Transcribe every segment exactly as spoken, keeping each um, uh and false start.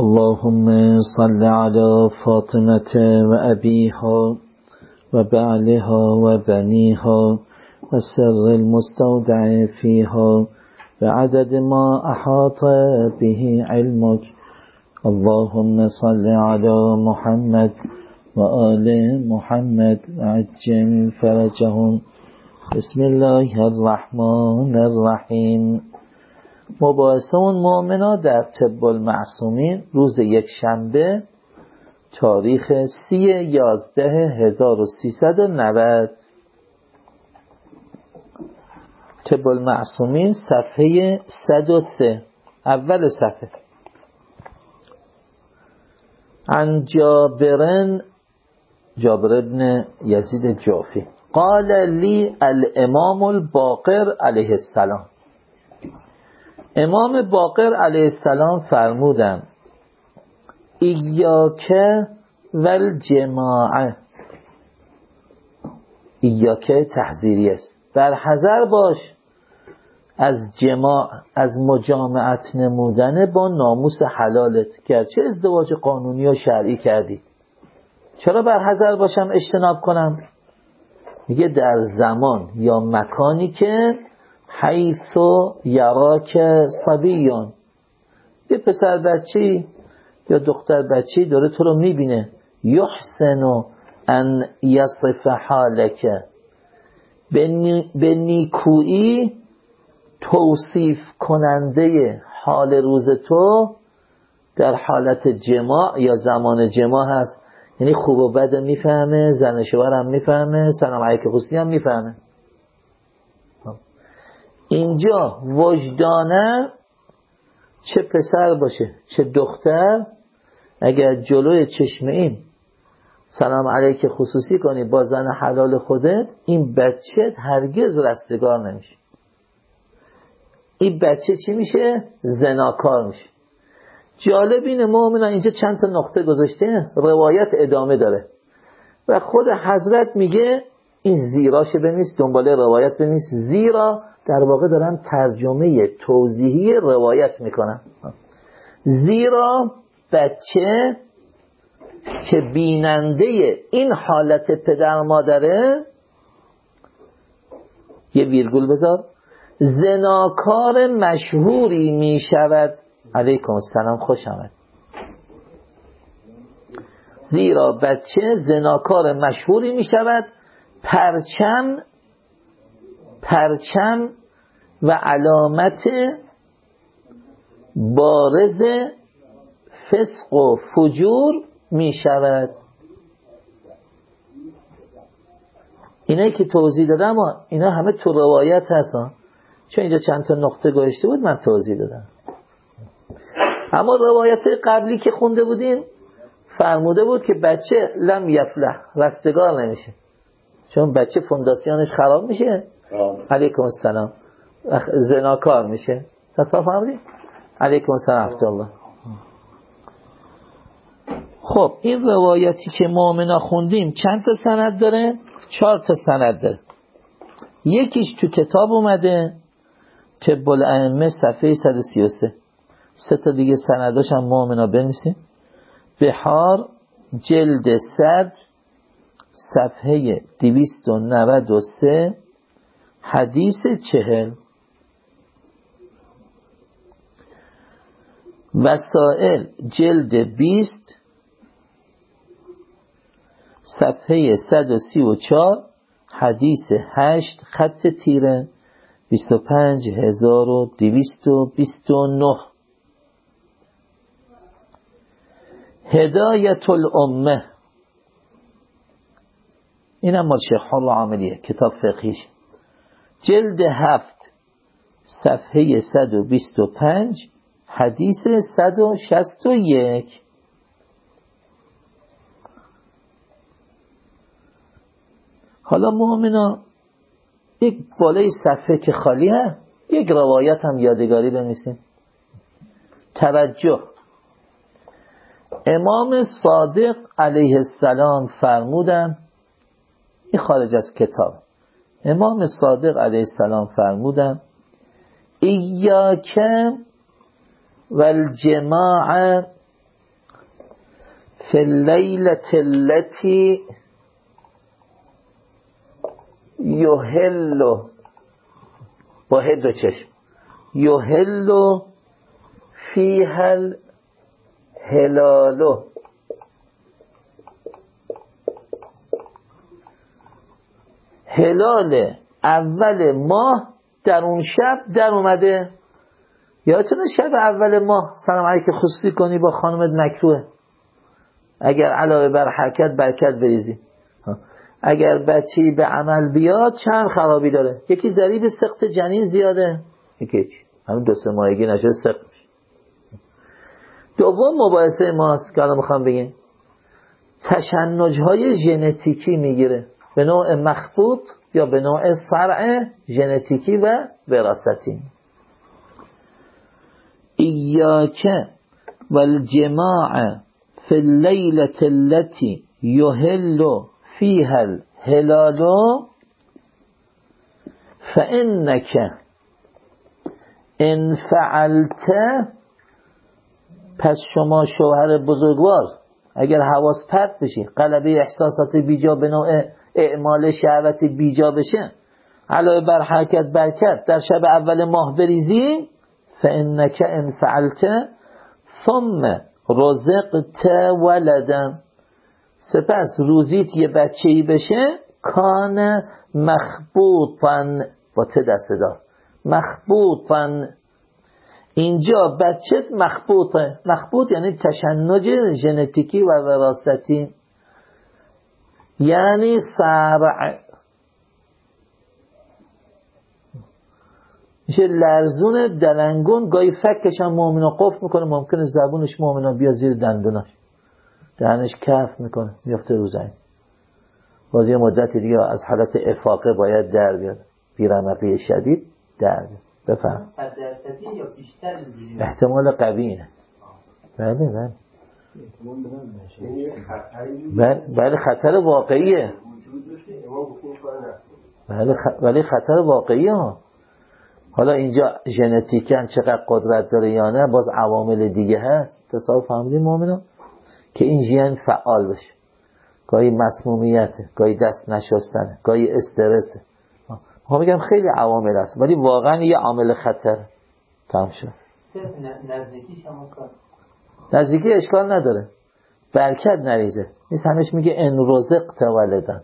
اللهم صل على فاطمة وأبيها وبعلها وبنيها والسر المستودع فيها بعدد ما أحاط به علمك. اللهم صل على محمد وآل محمد وعجل فرجهم. بسم الله الرحمن الرحیم. مباحثه اون مؤمنا در طب المعصومین روز یک شنبه تاریخ سی یازده هزار و سیصد و نود. طب المعصومین صفحه صد و سه، اول صفحه. عن جابرن جابر ابن یزید جعفی قال لی الامام الباقر علیه السلام. امام باقر علیه السلام فرمودند ایاک والجماعه. ایاک تحذیری است، در حذر باش از جماع، از مجامعت نمودن با ناموس حلالت. گرچه ازدواج قانونی و شرعی کردی، چرا بر حذر باشم اجتناب کنم؟ میگه در زمان یا مکانی که حیث یراک صبیون، یه پسر بچی یا دختر بچی داره تو رو میبینه، یحسن ان یصف حالک، به نیکویی توصیف کننده حال روز تو در حالت جماع یا زمان جماع هست. یعنی خوب و بد میفهمه، زن شوهر هم میفهمه، سلام علیک خصوصی هم میفهمه. اینجا وجدانه چه پسر باشه چه دختر، اگر جلوی چشم این سلام علیک خصوصی کنی با زن حلال خودت، این بچه هرگز رستگار نمیشه. این بچه چی میشه؟ زناکار میشه. جالب اینه مومنان اینجا چند تا نقطه گذاشته، روایت ادامه داره و خود حضرت میگه این زیراشه بنویس، دنباله روایت بنویس، زیرا در واقع دارن ترجمه توضیحی روایت میکنن. زیرا بچه که بیننده این حالت پدر مادره، یه ویرگول بذار، زناکار مشهوری میشود. علیکم السلام، خوش آمد. زیرا بچه زناکار مشهوری میشود، پرچم پرچم و علامت بارز فسق و فجور می شود. اینایی که توضیح دادم اینا همه تو روایت هستن، چون اینجا چند تا نقطه گذاشته بود من توضیح دادم. اما روایت قبلی که خونده بودیم فرموده بود که بچه لم یفلح، رستگار نمیشه، چون بچه فونداسیونش خراب میشه. علیکم السلام، زناکار میشه. تصاف همونی؟ علیکم السلام رحمت الله. خب این روایتی که مؤمنا خوندیم چند تا سند داره؟ چهار تا سند داره. یکیش تو کتاب اومده طب الائمه صفحه صد و سی و سه. سه تا دیگه سنداش هم مؤمنا بنویسیم. بحار جلد صد صفحه دویست و نود و سه حدیث چهل. وسائل جلد بیست صفحه صد و سی و چهار حدیث هشت خط تیره بیست و پنج هزار و دویست و بیست و نه. هدایت الامه، این هم مال شیخ حر عاملیه، کتاب فقهیش، جلد هفت صفحه صد و بیست و پنج حدیث صد و شصت و یک. حالا مؤمنا یک بالای صفحه که خالی هست یک روایت هم یادگاری بنویسیم. توجه، امام صادق علیه السلام فرمودن، این خارج از کتاب، امام صادق علیه السلام فرمودن ایاک والجماع فی اللیلة التي یحل با هد و چشم یحل فیها الهلال هلال اول ماه در اون شب در اومده. یادتونه شب اول ماه سلام علیک خصوصی کنی با خانمت مکروه، اگر علاوه بر حرکت برکت بریزی. اگر بچه‌ای به عمل بیاد چند خرابی داره؟ یکی ضریب سقط جنین زیاده، یکی همین دو سه ماهگی نشه سقط میشه. دوم مباحثه ماست که الان میخوام بگیم تشنج‌های ژنتیکی میگیره به نوع مخبوط یا به نوع صرع ژنتیکی و وراثتی. ایاک والجماع فی اللیلة التي یحل فیها الهلال فانک ان فعلت، پس شما شوهر بزرگوار اگر حواس پرت بشی، غلبه احساسات بیجا به نوع اعمال شهوت بیجا بشه، علاوه بر حرکت برکت در شب اول ماه بریزی، فانک ان فعلت ثم رزقت ولدا، سپس روزیت یه بچه‌ای بشه، کان مخبوطا با ته دست دار مخبوطا، اینجا بچت مخبوطه. مخبوط یعنی تشنج ژنتیکی و وراثتی، یعنی صرع، میشه لرزون دلنگون، گاهی فکش هم مؤمنو قفل میکنه، ممکنه زبونش مؤمنو بیاد زیر دندوناش، دهنش کف میکنه میفته رو زمین، باز یه مدتی دیگه از حالت افاقه باید در بیاد، بیرمقی شدید در بیاد. بفهم احتمال قوی اینه. بله بله بله بله خطر واقعیه. بله خ... ولی خطر واقعیه ها. حالا اینجا ژنتیکاً چقدر قدرت داره یا نه باز عوامل دیگه هست. تصاحب فهمیدین مؤمنان که این ژن فعال بشه، گاهی مسمومیته، گاهی دست نشستنه، گاهی استرسه. ما میگم خیلی عوامل هست ولی واقعا یه عامل خطر. تمام شد. نزدیکیش هم نزدیکی اشکال نداره، برکت نریزه. نیست همش میگه ان رزقت ولدا.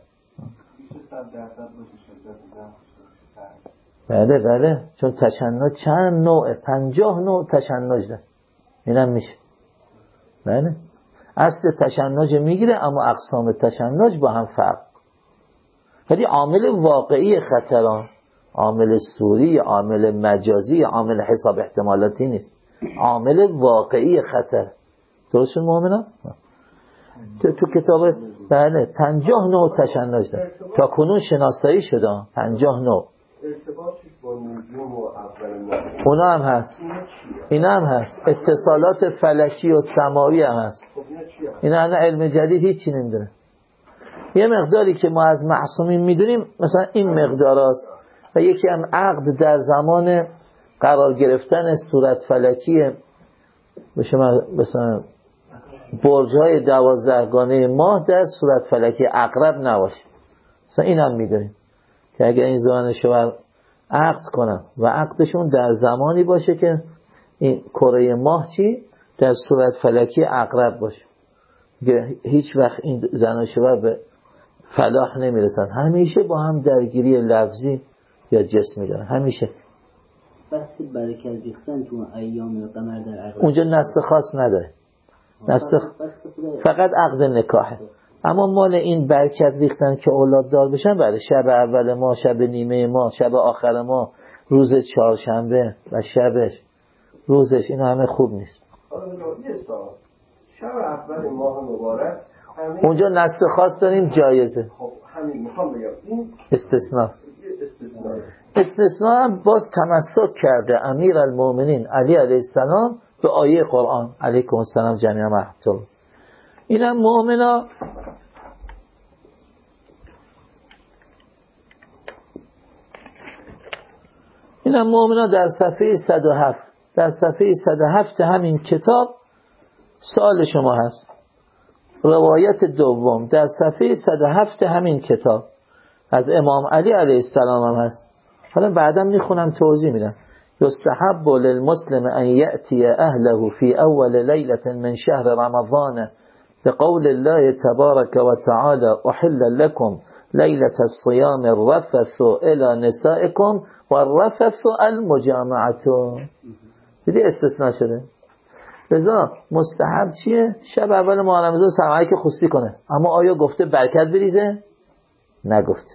بله بله، چون تشنج چند نوع، پنجاه نوع تشنج داره، اینم میشه. بله اصل تشنج میگیره اما اقسام تشنج با هم فرق. ولی عامل واقعی خطران، عامل سوری، عامل مجازی، عامل حساب احتمالاتی نیست، عامل واقعی خطر. درست شد مؤمنان؟ تو, تو کتاب بله پنجاه نوع تشنج داره تا کنون شناسایی شده، پنجاه نوع. اونا هم هست، اینا هم هست، اتصالات فلکی و سماوی هم هست. اینا همه علم جدید هیچی نمیدونه. یه مقداری که ما از معصومین میدونیم مثلا این مقدار هست. و یکی هم عقد در زمان قرار گرفتن صورت فلکی بشه، مثلا برج‌های دوازدهگانه ماه در صورت فلکی عقرب نباشه. مثلا این هم میدونیم که اگر این زمان شوهر عقد کنن و عقدشون در زمانی باشه که این کره ماه چی در صورت فلکی عقرب باشه، که هیچ وقت این زن و شوهر به فلاح نمیرسن، همیشه با هم درگیری لفظی یا جسمی دارن همیشه. بس برکت ریختن تو ایام قمر در عقرب اونجا نسل خاص نداره، نسل فقط عقد نکاحه. اما مال این برکت ریختن که اولاد دار بشن بله، شب اول ما، شب نیمه ما، شب آخر ما، روز چهارشنبه و شبش، روزش، این همه خوب نیست. شب اول ماه مبارک اونجا نسل خاص داریم جایزه. خب همین میخوام بگم این استثناء استثناء هم باز تمسک کرده امیر المؤمنین علی علیه السلام به آیه قرآن علیکم السلام جمیعا رحمت الله. این هم مؤمنا این هم مؤمنا در صفحه صد و هفت در صفحه صد و هفت همین کتاب سوال شما هست روایت دوم در صفحه صد و هفت همین کتاب از امام علی علیه السلام هم هست. حالا بعدم میخونم توضیح میدم. یستحب للمسلم ان یأتی اهله فی اول لیلة من شهر رمضان بقول الله تبارک و تعالی احل لكم لیلة الصیام الرفث الى نسائكم والرفث المجامعة. دیدی استثناء شده. لذا مستحب چیه؟ شب اول ماه رمضان سرمایه که خصوصی کنه. اما آیا گفته برکت بریزه؟ نگفته.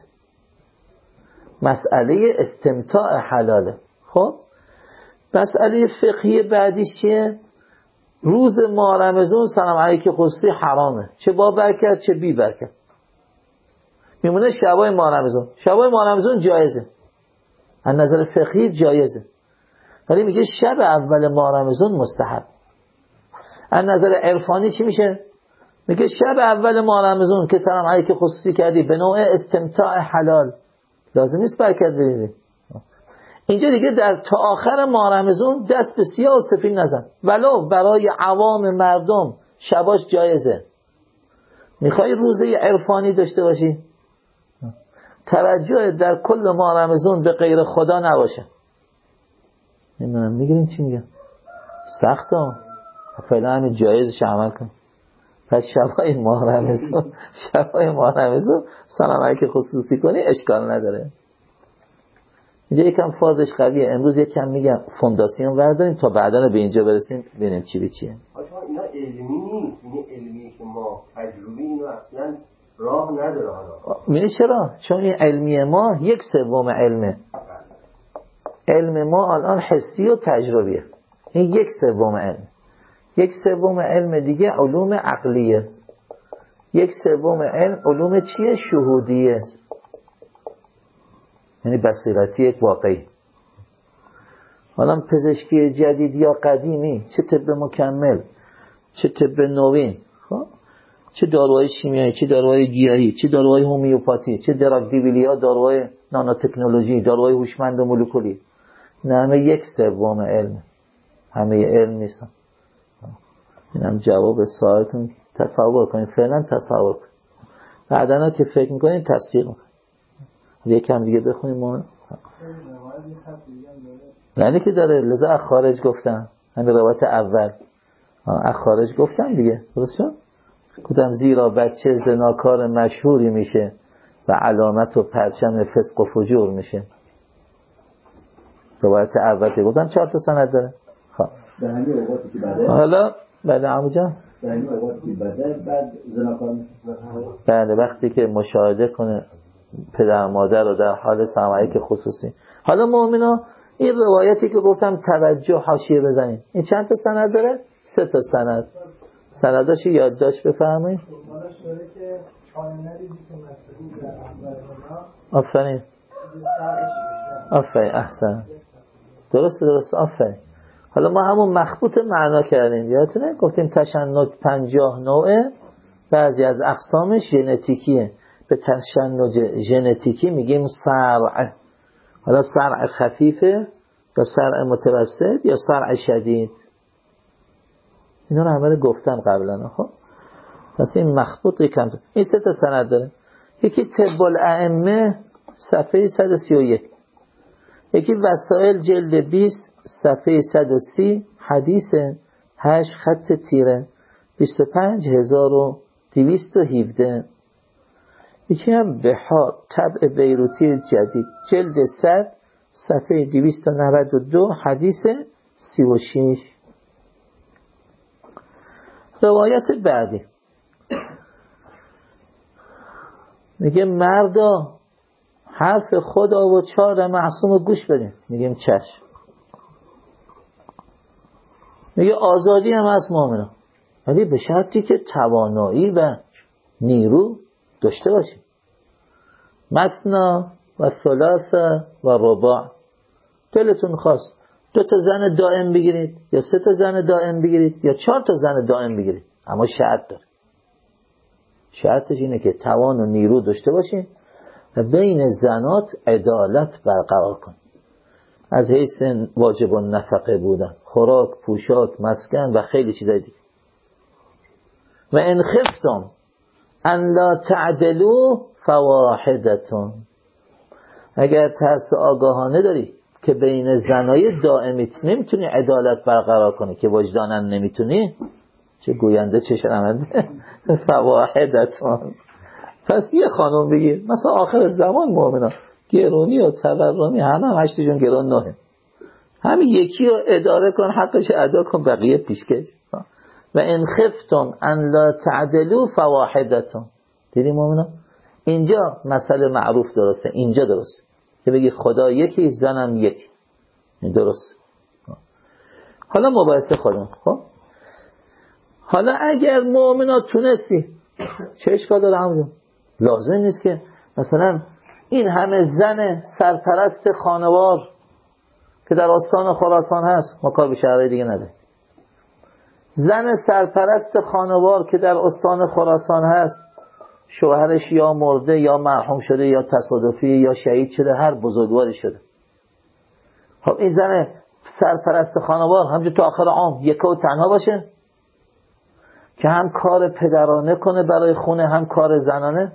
مسئله استمتاع حلاله. خب مسئله فقهی بعدیش چیه؟ روز ماه رمضان سلام علیک خصوصی حرامه، چه با برکت چه بی برکت. میمونه شبای ماه رمضان. شبای ماه رمضان جایزه، از نظر فقهی جایزه، ولی میگه شب اول ماه رمضان مستحب. از نظر عرفانی چی میشه؟ میگه شب اول ماه رمضان که سلام علیک خصوصی کردی به نوع استمتاع حلال، لازم نیست برکت بریزی. اینجا دیگه در تا آخر ماه رمضان دست به سیاه و سفید نزن، ولو برای عوام مردم شباش جایزه. میخوای روزه عرفانی داشته باشی، توجه در کل ماه رمضان به غیر خدا نباشه. نمیدونم میگیرین چی میگم؟ سخته، فعلا همین جایزش عمل کن. پس شبای ماه رمضان شبای ماه رمضان سلام علیک خصوصی کنی اشکال نداره. اینجا یکم فازش قویه. امروز یکم میگم فونداسیون برداریم تا بعدا به اینجا برسیم ببینیم چی به چیه. آقا اینا علمی نیست، این علمی که ما تجربی اینو اصلا راه نداره. حالا می‌بینی چرا؟ چون این علمی ما یک سوم علمه. علم ما الان حسی و تجربیه. این یک سوم علم. یک سوم علم دیگه علوم عقلیه است. یک سوم علم علوم چیه؟ شهودیه است. یعنی بصیرتی یک واقعی. حالا پزشکی جدید یا قدیمی، چه طب مکمل چه طب نوین، خب چه داروهای شیمیایی چه داروهای گیاهی چه داروهای هومیوپاتی چه دراگدیویلیا، داروهای نانوتکنولوژی، داروهای هوشمند و مولکولی، نه همه یک سوم علم، همه علم نیستن. اینم جواب سوالتون. تصور کنید، فعلا تصور کنید، بعداً که فکر میکنید تصدیق کنید. یکم دیگه بخونیم ما. یعنی که داره، لذا از خارج گفتم، همین روایت اول از خارج گفتم دیگه، درست شد؟ گفتم زیرا بچه زناکار مشهوری میشه و علامت و پرچم فسق و فجور میشه. روایت اول که گفتم چهار تا سند داره. خب به همین اوقاتی که بعده، حالا بعد عمو جان به همین اوقاتی که بعده بعد زناکار میشه. بله، وقتی که مشاهده کنه پدر مادر رو در حال سماعی که خصوصی. حالا مؤمنا این روایتی که گفتم توجه حاشیه بزنید، این چند تا سند داره؟ سه تا سند. سنداشو یادداشت بفرمایید. آفرین آفرین احسن، درسته درسته آفرین. حالا ما همون مخبوط معنا کردیم، یادتونه گفتیم تشنج پنجاه نوعه، بعضی از اقسامش ژنتیکیه. به تشنج ژنتیکی میگیم صرع. حالا صرع خفیفه یا صرع متوسط یا صرع شدید، اینا رو همه گفتم قبلا. خب پس این مخبوط یکم. این سه تا سند داره. یکی طب الائمه صفحه صد و سی و یک، یکی وسائل جلد بیست صفحه صد و سی، حدیث هشت خط تیره بیست و پنج هزار و دویست و هفده. یکی هم بحار طبع بیروتی جدید جلد صد صفحه دویست و نود و دو حدیث سی و شش. روایت بعدی میگه مردا حرف خدا و چهار معصوم گوش بدین. میگیم چشم. میگه آزادی هم هست مؤمنا، ولی به شرطی که توانایی و نیرو داشته باشیم. مثنا و ثلاث و رباع. دلتون خواست دو تا زن دائم بگیرید یا سه تا زن دائم بگیرید یا چهار تا زن دائم بگیرید، اما شرط داره. شرطش اینه که توان و نیرو داشته باشین و بین زنات عدالت برقرار کن. از حیث واجب النفقه بودن، خوراک، پوشاک، مسکن و خیلی چیزای دیگه. و ان خفتم ان لا تعدلوا فواحدتون، اگر ترس آگاهانه داری که بین زنای دائمیت نمیتونی عدالت برقرار کنی که وجدانن نمیتونی، چه گوینده چه شنونده، فواحدتون، پس یه خانم بگیر. مثلا آخر زمان مؤمنان گرونی و تورمی همه هم هشتشون گرون نهه، همین یکی رو اداره کن، حقش ادا کن، بقیه پیشکش. و ان خفتم ان لا تعدلوا فواحدتون. دیدی مؤمنان اینجا مسئله معروف درسته، اینجا درسته که بگی خدا یکی زنم یکی، این درست. حالا مباحثه خودم. خب حالا اگر مؤمنات تونستی چه اشکال داره همون؟ لازم نیست که مثلا این همه زن سرپرست خانوار که در آستان خراسان هست، ما کار به شهرهای دیگه نده، زن سرپرست خانوار که در استان خراسان هست، شوهرش یا مرده یا مرحوم شده یا تصادفی یا شهید شده، هر بزرگواری شده. خب این زن سرپرست خانوار همجور تا آخر عام یکه و تنها باشه که هم کار پدرانه کنه برای خونه هم کار زنانه؟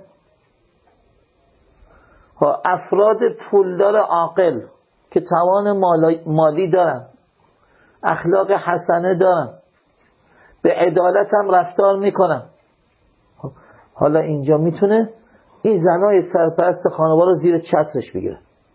خب افراد پولدار عاقل که توان مالی دارن، اخلاق حسنه دارن، به عدالت هم رفتار میکنن، حالا اینجا میتونه این زنای سرپرست خانوار رو زیر چترش بگیره.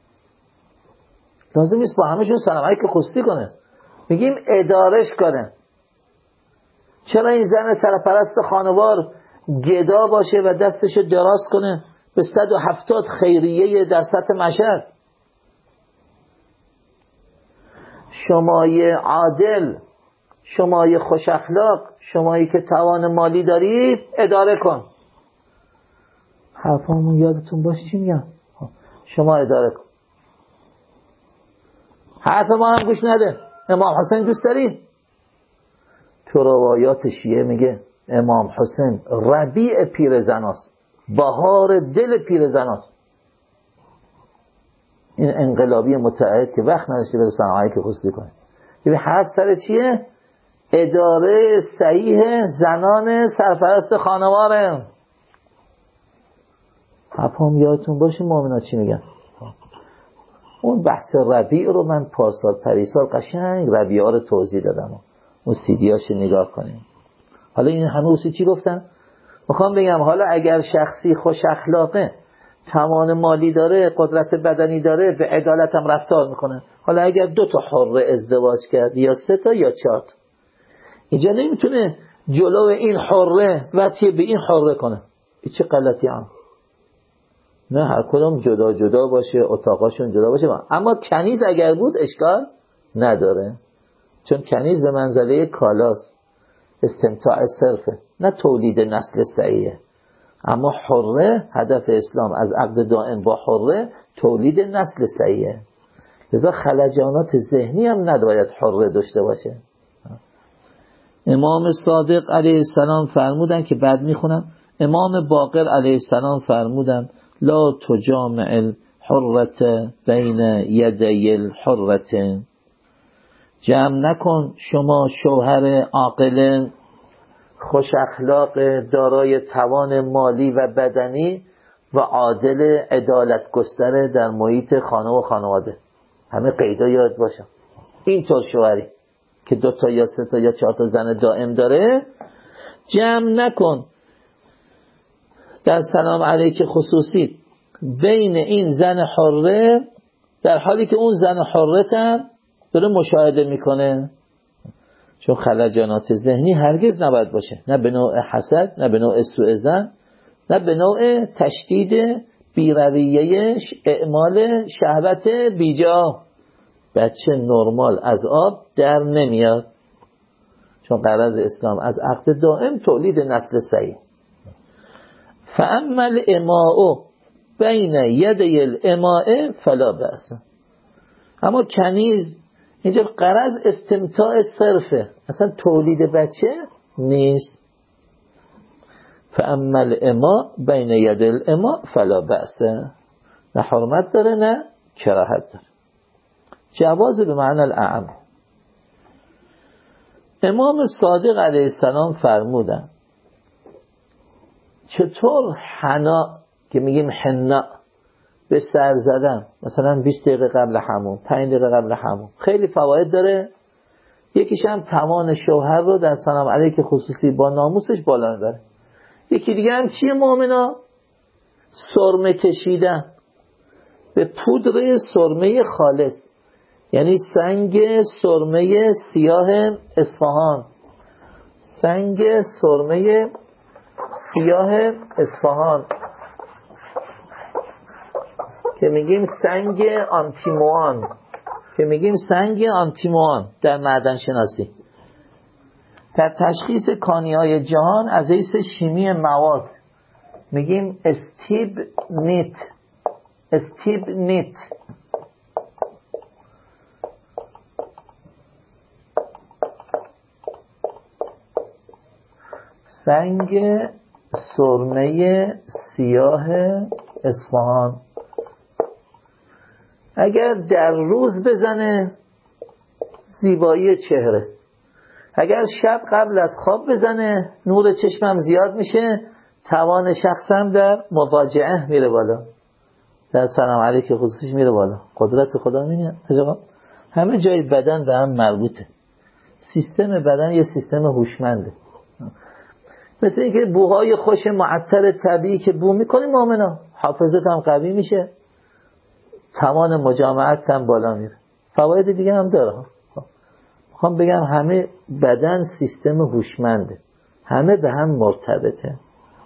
لازم نیست با همشون سلام علیک خصوصی کنه، میگیم ادارش کنه. چرا این زن سرپرست خانوار گدا باشه و دستش دراز کنه به صد و هفتاد خیریه در سطح مشهد؟ شمای عادل، شمای خوش اخلاق، شمایی که توان مالی دارید اداره کن. حرفامون یادتون باشه چی میگم؟ شما اداره کن. حرف ما هم گوش نده. امام حسین دوست داری؟ تو روایات شیعه میگه امام حسین ربیع پیر زناست، بهار دل پیر زناست. این انقلابی متعهد که وقت نداشته بره صنعایی که خصوصی کنه. یعنی حرف سر چیه؟ اداره صحیح زنان سرپرست خانواره. حرفام یادتون باشه مؤمنات چی میگن؟ اون بحث ربیع رو من پارسال پریسال قشنگ ربیع ها رو توضیح دادم، اون سیدیاشو نگاه کنیم. حالا این هنوز چی گفتن؟ میخوام بگم حالا اگر شخصی خوش اخلاقه، توان مالی داره، قدرت بدنی داره، به عدالت هم رفتار میکنه، حالا اگر دو تا حره ازدواج کرد یا سه تا یا چهار تا، اینجا نمیتونه جلو این حره وطیه به این حره کنه. این چه غلطی هم؟ نه، هر کدوم جدا جدا باشه، اتاقاشون جدا باشه. اما کنیز اگر بود اشکال نداره، چون کنیز به منزله کالاست، استمتاع صرفه، نه تولید نسل صحیحه. اما حره، هدف اسلام از عقد دائم با حره تولید نسل صحیحه. لذا خلجانات ذهنی هم نباید حره داشته باشه. امام صادق علیه السلام فرمودن که بعد میخونم، امام باقر علیه السلام فرمودن لا تجامع الحرة بین یدی الحرة، جمع نکن شما شوهر عاقل خوش اخلاق دارای توان مالی و بدنی و عادل عدالت گستره در محیط خانه و خانواده. همه قیدا یاد باشه. اینطور شوهری که دو تا یا سه تا یا چهار تا زن دائم داره جمع نکن در سلام علیک خصوصی بین این زن حره، در حالی که اون زن حرت هم داره مشاهده میکنه. چون خلجانات ذهنی هرگز نباید باشه، نه به نوع حسد، نه به نوع سوء ظن، نه به نوع تشدید بیرویه اعمال شهوت بیجا. بچه نرمال از آب در نمیاد، چون غرض اسلام از عقد دائم تولید نسل صحیح. فاما الاماء بین یدی الاماء فلا بأس. اما کنیز اینجا غرض استمتاع صرفه، اصلا تولید بچه نیست. فاما الاماء بین یدی الاماء فلا بأس، نه حرمت داره نه کراهت داره. جواز به معنی الاعم. امام صادق علیه السلام فرمودن چطور حنا که میگیم حنا به سر زدن مثلا بیست دقیقه قبل حموم، پنج دقیقه قبل حموم خیلی فواید داره. یکیش هم توان شوهر رو در سلام علیک خصوصی با ناموسش بالا میبره. یکی دیگه هم چیه مومنا؟ سرمه کشیدن به پودر سرمه خالص، یعنی سنگ سرمه سیاه اصفهان، سنگ سرمه سیاه اصفهان که میگیم سنگ آنتیموان، که میگیم سنگ آنتیموان در معدن شناسی. در تشخیص کانیهای جهان از حیث شیمی مواد میگیم استیب نیت، استیب نیت. سنگ سرمه سیاه اصفهان اگر در روز بزنه زیبایی چهره است، اگر شب قبل از خواب بزنه نور چشمم زیاد میشه، توان شخصم در مواجهه میره بالا، در سلام علیک خصوصیش میره بالا. قدرت خدا میگه همه جای بدن به هم مربوطه. سیستم بدن یه سیستم هوشمنده. مثل اینکه بوهای خوش معطر طبیعی که بو میکنی مؤمنا، حافظت هم قوی میشه، توان مجامعت هم بالا میره. فواید دیگه هم داره. میخوام بگم همه بدن سیستم هوشمنده، همه به هم مرتبطه.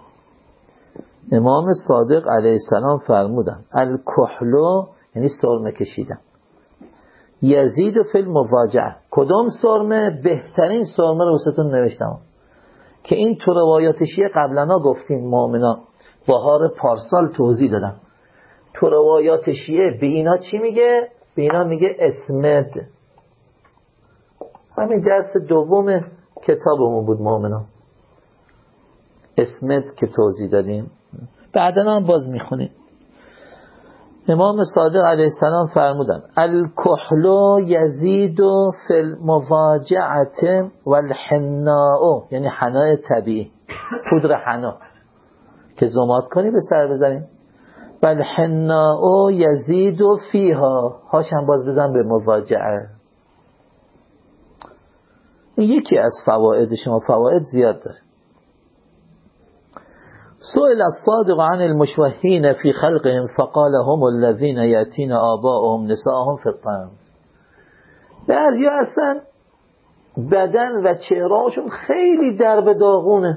امام صادق علیه السلام فرمودن الکحلو یعنی سرمه کشیدن، یزید فی المواجعه. کدوم سرمه؟ بهترین سرمه رو واسهتون نوشتم که این تو روایات شیعه قبلنا گفتیم مؤمنا، بهار پارسال توضیح دادم. تو روایات شیعه به اینا چی میگه؟ به اینا میگه اسمد. همین درس دوم کتابمون بود مؤمنا، اسمد که توضیح دادیم، بعدنا هم باز میخونیم. امام صادق علیه السلام فرمودن الکحلو یزید فی المواجعه والحناء، یعنی حنای طبیعی، پودر حنا که زماد کنی به سر بزنیم. والحناء یزید فیها، هاش هم باز بزن به مواجعه. یکی از فواید شما، فواید زیاد داره. سئل الصادق عن المشوهين في خلقهم فقال هم الذين يأتين آباؤهم نساءهم في الطعام. بعضی اصلا بدن و چهرهاشون خیلی درب داغونه،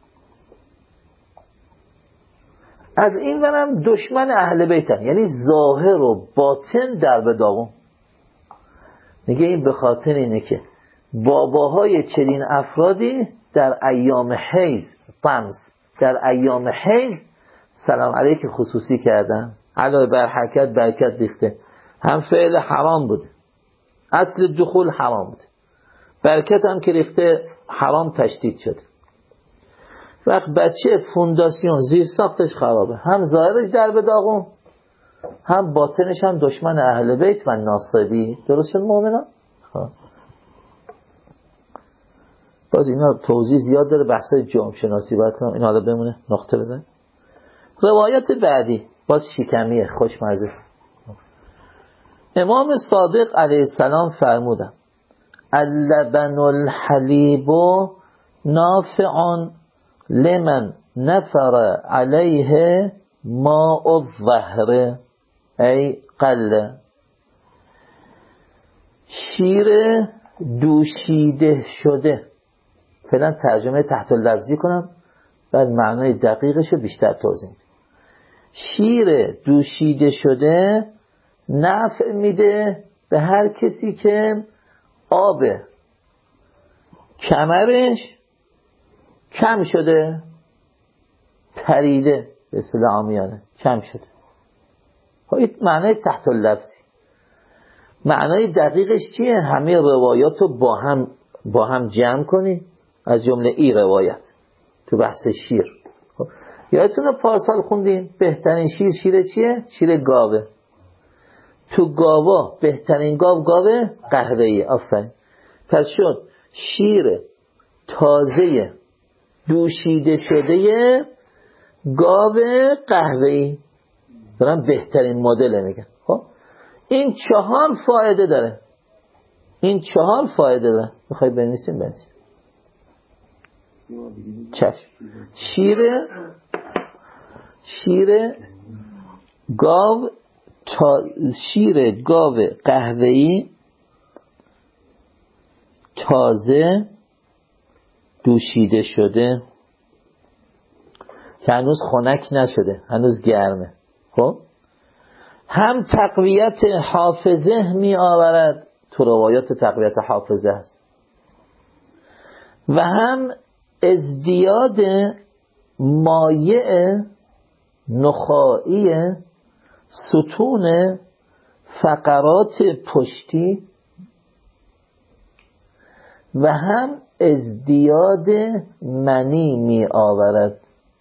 از این ورم دشمن اهل بیتن، یعنی ظاهر و باطن درب داغون. میگه این به خاطر اینه که باباهای چنین افرادی در ایام حیض طمس، در ایام حیض سلام علیک خصوصی کردن، علاوه بر حرکت برکت ریخته، هم فعل حرام بوده، اصل دخول حرام بوده، برکت هم که ریخته حرام تشدید شده. وقت بچه فونداسیون زیر ساختش خرابه، هم ظاهرش درب داغون، هم باطنش هم دشمن اهل بیت و ناصبی. درست شد مؤمنان؟ باز اینا توضیح زیاد داره، بحثای جرم شناسی باید کنم، این حالا بمونه، نقطه بزن. روایت بعدی باز شکمیه خوشمزه. امام صادق علیه السلام فرمودن اللبن الحلیب نافع لمن نفر علیه ماء الظهر ای قل. شیر دوشیده شده، فعلا ترجمه تحت اللفظی کنم بعد معنای دقیقش رو بیشتر توضیح میدم. شیر دوشیده شده نفع میده به هر کسی که آب کمرش کم شده، پریده به اصطلاح عامیانه کم شده. این معنای تحت اللفظی. معنای دقیقش چیه؟ همه روایات رو با هم با هم جمع کنی، از جمله این روایت تو بحث شیر. خب یادتونه پارسال خوندیم بهترین شیر شیر چیه؟ شیر گاوه. تو گاوا بهترین گاو گاوه قهوه‌ای. آفرین. پس شد شیر تازه دوشیده شده گاو قهوه‌ای. دارم بهترین مدل میگم. خب این چهار فایده داره. این چهار فایده داره. میخوای بنویسیم بنویسیم. چشم. شیر شیر گاو تا شیر گاو قهوه‌ای تازه دوشیده شده که هنوز خنک نشده، هنوز گرمه. خب هم تقویت حافظه می آورد، تو روایات تقویت حافظه هست، و هم ازدیاد مایع نخاعی ستون فقرات پشتی و هم ازدیاد منی می آورد.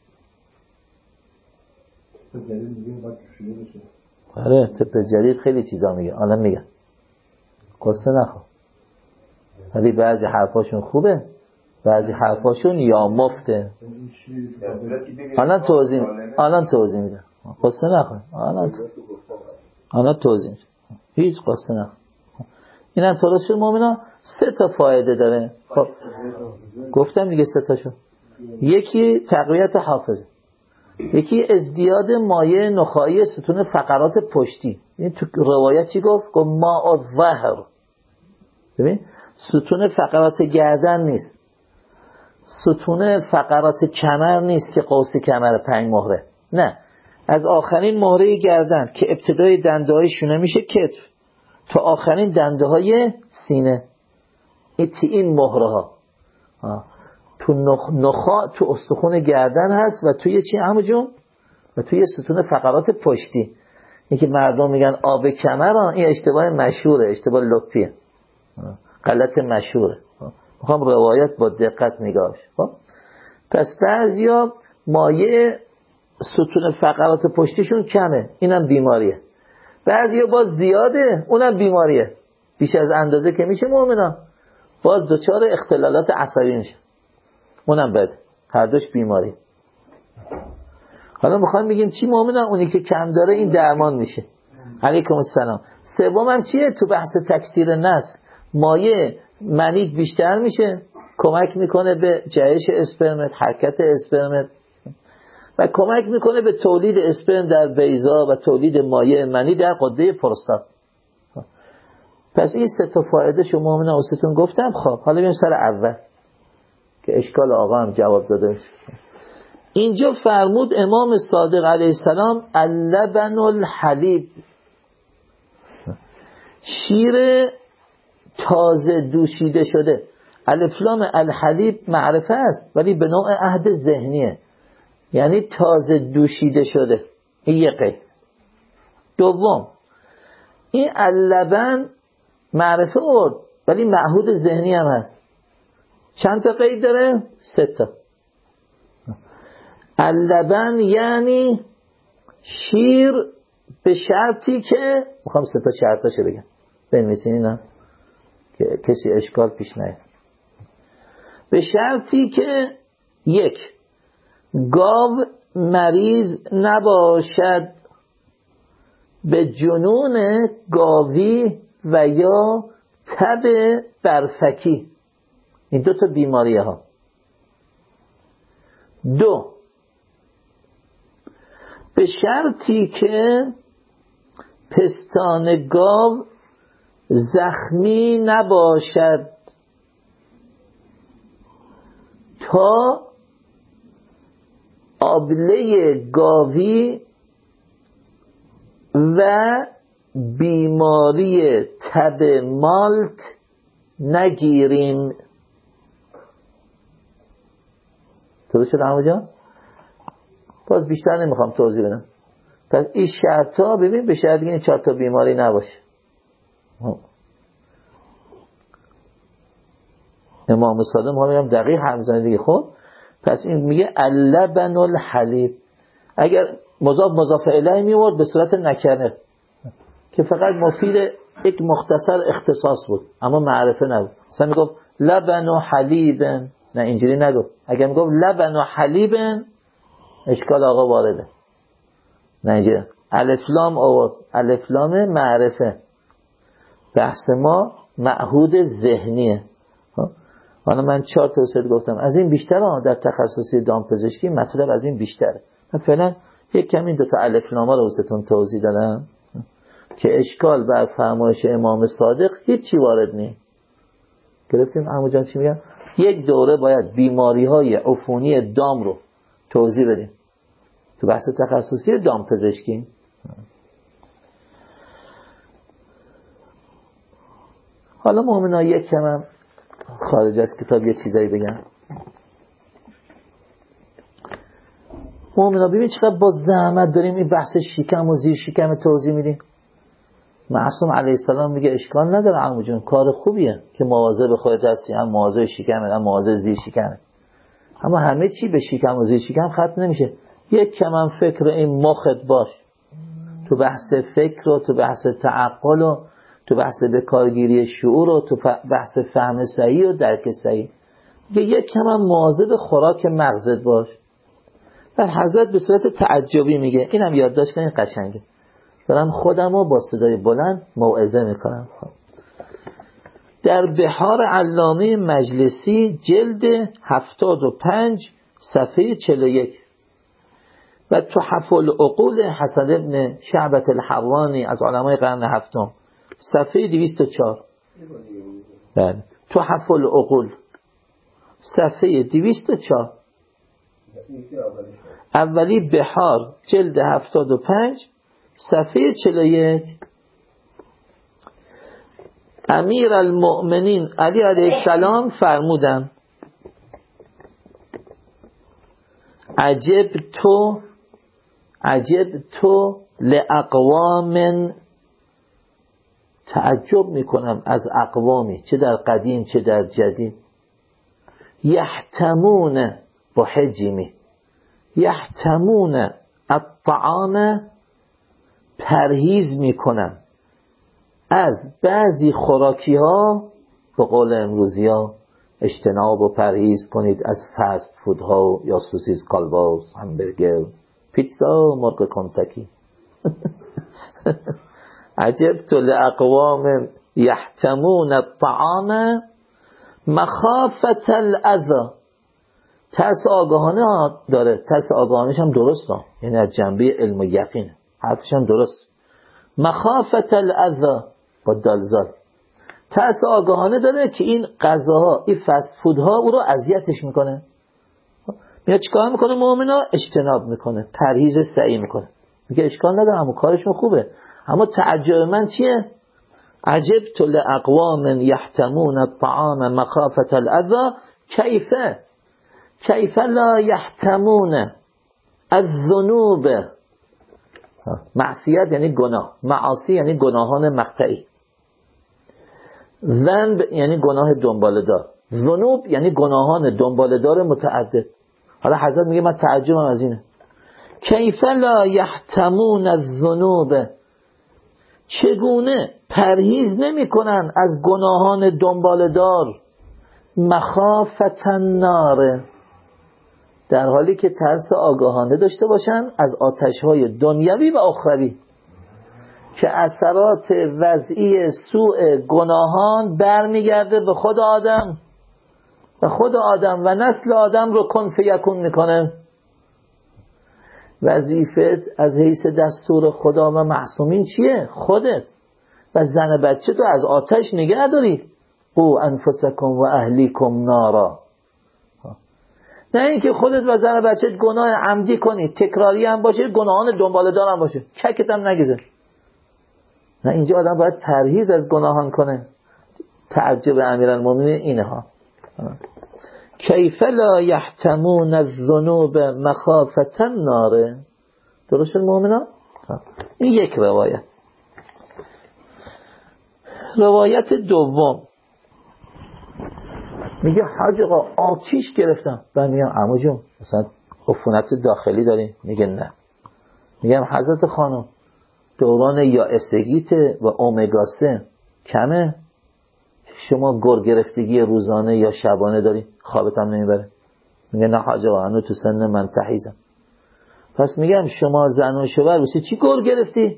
آره طب جدید خیلی چیزا میگه، الان میگه قصه نخوا، ولی بعضی حرفاشون خوبه، بعضی حرفاشون یا مفته. الان توضیح الان توضیح میده، قصه نخوا، الان الان توضیح میده، هیچ قصه نخوا. اینم درست شد مومنا. سه تا فایده داره. خب گفتم دیگه سه تاشو. یکی تقویت حافظه، یکی ازدیاد مایع نخاعی ستون فقرات پشتی. این تو روایت چی گفت؟ گفت ما الظهر. ببین ستون فقرات گردن نیست، ستون فقرات کمر نیست که قوس کمر پنج مهره، نه، از آخرین مهره گردن که ابتدای دنده های شونه میشه کتف تا آخرین دنده های سینه، ایتی این مهره ها تو نخ... نخا تو استخون گردن هست و توی چی عمو جون؟ و توی ستون فقرات پشتی. این که مردم میگن آب کمر، این اشتباه مشهوره، اشتباه لطفیه، غلط مشهوره. میخوام روایت با دقت نگاهش. خب پس بعضیا مایع ستون فقرات پشتیشون کمه، اینم بیماریه. بعضیا باز زیاده، اونم بیماریه. بیش از اندازه که میشه مومنا باز دچار اختلالات عصبی میشه، اونم بده، هر دوش بیماری. حالا میخوام بگیم چی مومنا؟ اونی که کم داره این درمان میشه. علیکم السلام. سوم هم چیه؟ تو بحث تکثیر نسل مایع منیت بیشتر میشه، کمک میکنه به جهش اسپرمت، حرکت اسپرمت، و کمک میکنه به تولید اسپرم در بیضا و تولید مایع منی در غده پروستات. پس این سه تا فایده شما من اوستون گفتم. خب حالا بریم سر اول که اشکال آقا هم جواب داده. اینجا فرمود امام صادق علیه السلام اللبن الحلیب، شیر تازه دوشیده شده. الف لام الحلیب معرفه است ولی به نوع عهد ذهنیه، یعنی تازه دوشیده شده. این یک قید. دوم این اللبن معرفه ارد ولی معهود ذهنی هم هست. چند تا قید داره؟ سه تا. اللبن یعنی شیر به شرطی که، میخوام سه تا شرطاشو بگم بنویسین اینا که کسی اشکال پیش نیاد. به شرطی که یک، گاو مریض نباشد به جنون گاوی و یا تب برفکی، این دو تا بیماریه ها. دو، به شرطی که پستان گاو زخمی نباشد تا آبله گاوی و بیماری تب مالت نگیریم. درست شد عمو جان؟ باز بیشتر نمیخوام توضیح بدم. پس این شرط ها ببین به شرط این چهار تا بیماری نباشه. امام صادق ما میگم دقیق همزنی دیگه. خب پس این میگه اللبن الحلیب، اگر مضاف مضاف الیه میورد به صورت نکره که فقط مفید یک مختصر اختصاص بود اما معرفه نبود. مثلا میگفت لبن و حلیبن، نه اینجوری نگفت. اگر میگفت لبن و حلیبن اشکال آقا وارده. نجه الفلام آورد، الفلام معرفه. بحث ما معهود ذهنیه. حالا من چهار تا سه گفتم، از این بیشتر ها در تخصصی دامپزشکی مطلب از این بیشتره. من فعلا یک کمی دو تا الفلام ها رو واسهتون توضیح دادم که اشکال بر فرمایش امام صادق هیچی وارد نیست. گرفتیم عمو جان چی میگم؟ یک دوره باید بیماری های عفونی دام رو توضیح بدیم تو بحث تخصصی دامپزشکی. حالا مؤمنا یک کمم خارج از کتاب یه چیزایی بگم. مؤمنا ببین چقدر باز زحمت داریم این بحث شکم و زیر شکم توضیح میدیم. معصوم علیه السلام میگه اشکال نداره عمو جون، کار خوبیه که مواظب خودت هستی، هم مواظب شکم هم مواظب زیر شکم. اما همه چی به شکم و زیر شکم ختم نمیشه. یک کمم فکر این مخت باش تو بحث فکر و تو بحث تعقل و تو بحث به کارگیری شعور و تو بحث فهم صحیح و درک صحیح. یک کمم مواظب خوراک مغزت باش. بعد حضرت به صورت تعجبی میگه، اینم یادداشت کنین قشنگه، دارم خودمو با صدای بلند موعظه میکنم. در بحار علامه مجلسی جلد هفتاد و پنج صفحه چهل و یک و تحف العقول حسن ابن شعبة الحرانی از علمای قرن هفتم صفحه دویست و چهار. بله تحف العقول صفحه دویست و چهار. اولی بحار جلد هفتاد و پنج صفحه چهل و یک. امیر المؤمنین علی علیه السلام فرمودند عجب تو عجب تو لاقوام، تعجب میکنم از اقوامی چه در قدیم چه در جدید، یحتمون با حجیمی، یحتمون الطعام، پرهیز میکنن از بعضی خوراکی ها، به قول امروزی ها اجتناب و پرهیز کنید از فست فود ها یا سوسیس کالباس همبرگر پیتزا مرغ کنتاکی. عجبت لاقوام یحتمون الطعام مخافت الاذى، ترس آگاهانه داره، ترس آگاهانش هم درست ها، یعنی از جنبه علم و یقین حرفش هم درست. مخافت الاذى با دالزال، ترس آگاهانه داره که این غذاها این فست فودها او رو اذیتش میکنه. میاد چیکار میکنه مؤمنا؟ اجتناب میکنه، پرهیز سعی میکنه. میگه اشکال نداره اما کارشون خوبه. اما تعجب من چیه؟ عجبت لاقوام یحتمون الطعام مخافت الاذى کیف کیف لا یحتمون الذنوب. معصیت یعنی گناه، معاصی یعنی گناهان مقطعی، ذنب یعنی گناه دنباله‌دار، ذنوب یعنی گناهان دنباله‌دار متعدد. حالا حضرت میگه من تعجبم از اینه، کیف لا یحتمون الذنوب، چگونه پرهیز نمی کنن از گناهان دنباله‌دار، مخافت النار، در حالی که ترس آگاهانه داشته باشن از آتش‌های دنیوی و اخروی که اثرات وضعی سوء گناهان برمیگرده به خود آدم و خود آدم و نسل آدم رو کن فیکون میکنه. وظیفت از حیث دستور خدا و معصومین چیه؟ خودت و زن بچه تو از آتش نگه داری. قو انفسکم و اهلیکم نارا، نه اینکه خودت و زن بچه گناه عمدی کنی، تکراری هم باشه، گناهان دنباله دارم باشه، ککت هم نگیزه. نه، اینجا آدم باید پرهیز از گناهان کنه. تعجب امیرالمومنین اینه ها. کیف لا یحتمون الذنوب مخافت النار. درست المؤمنان؟ این یک روایت. روایت دوم میگه حاج آقا آتیش گرفتم. من میگم عمو جون مثلا عفونت داخلی دارین؟ میگه نه. میگم حضرت خانم دوران یا اسگیت و اومگا سه کمه؟ شما گر گرفتگی روزانه یا شبانه داری؟ خوابت هم نمیبره؟ میگه نه حاج آقا هنوز تو سن من تحیزم. پس میگم شما زن و شوهر بسی چی گر گرفتی؟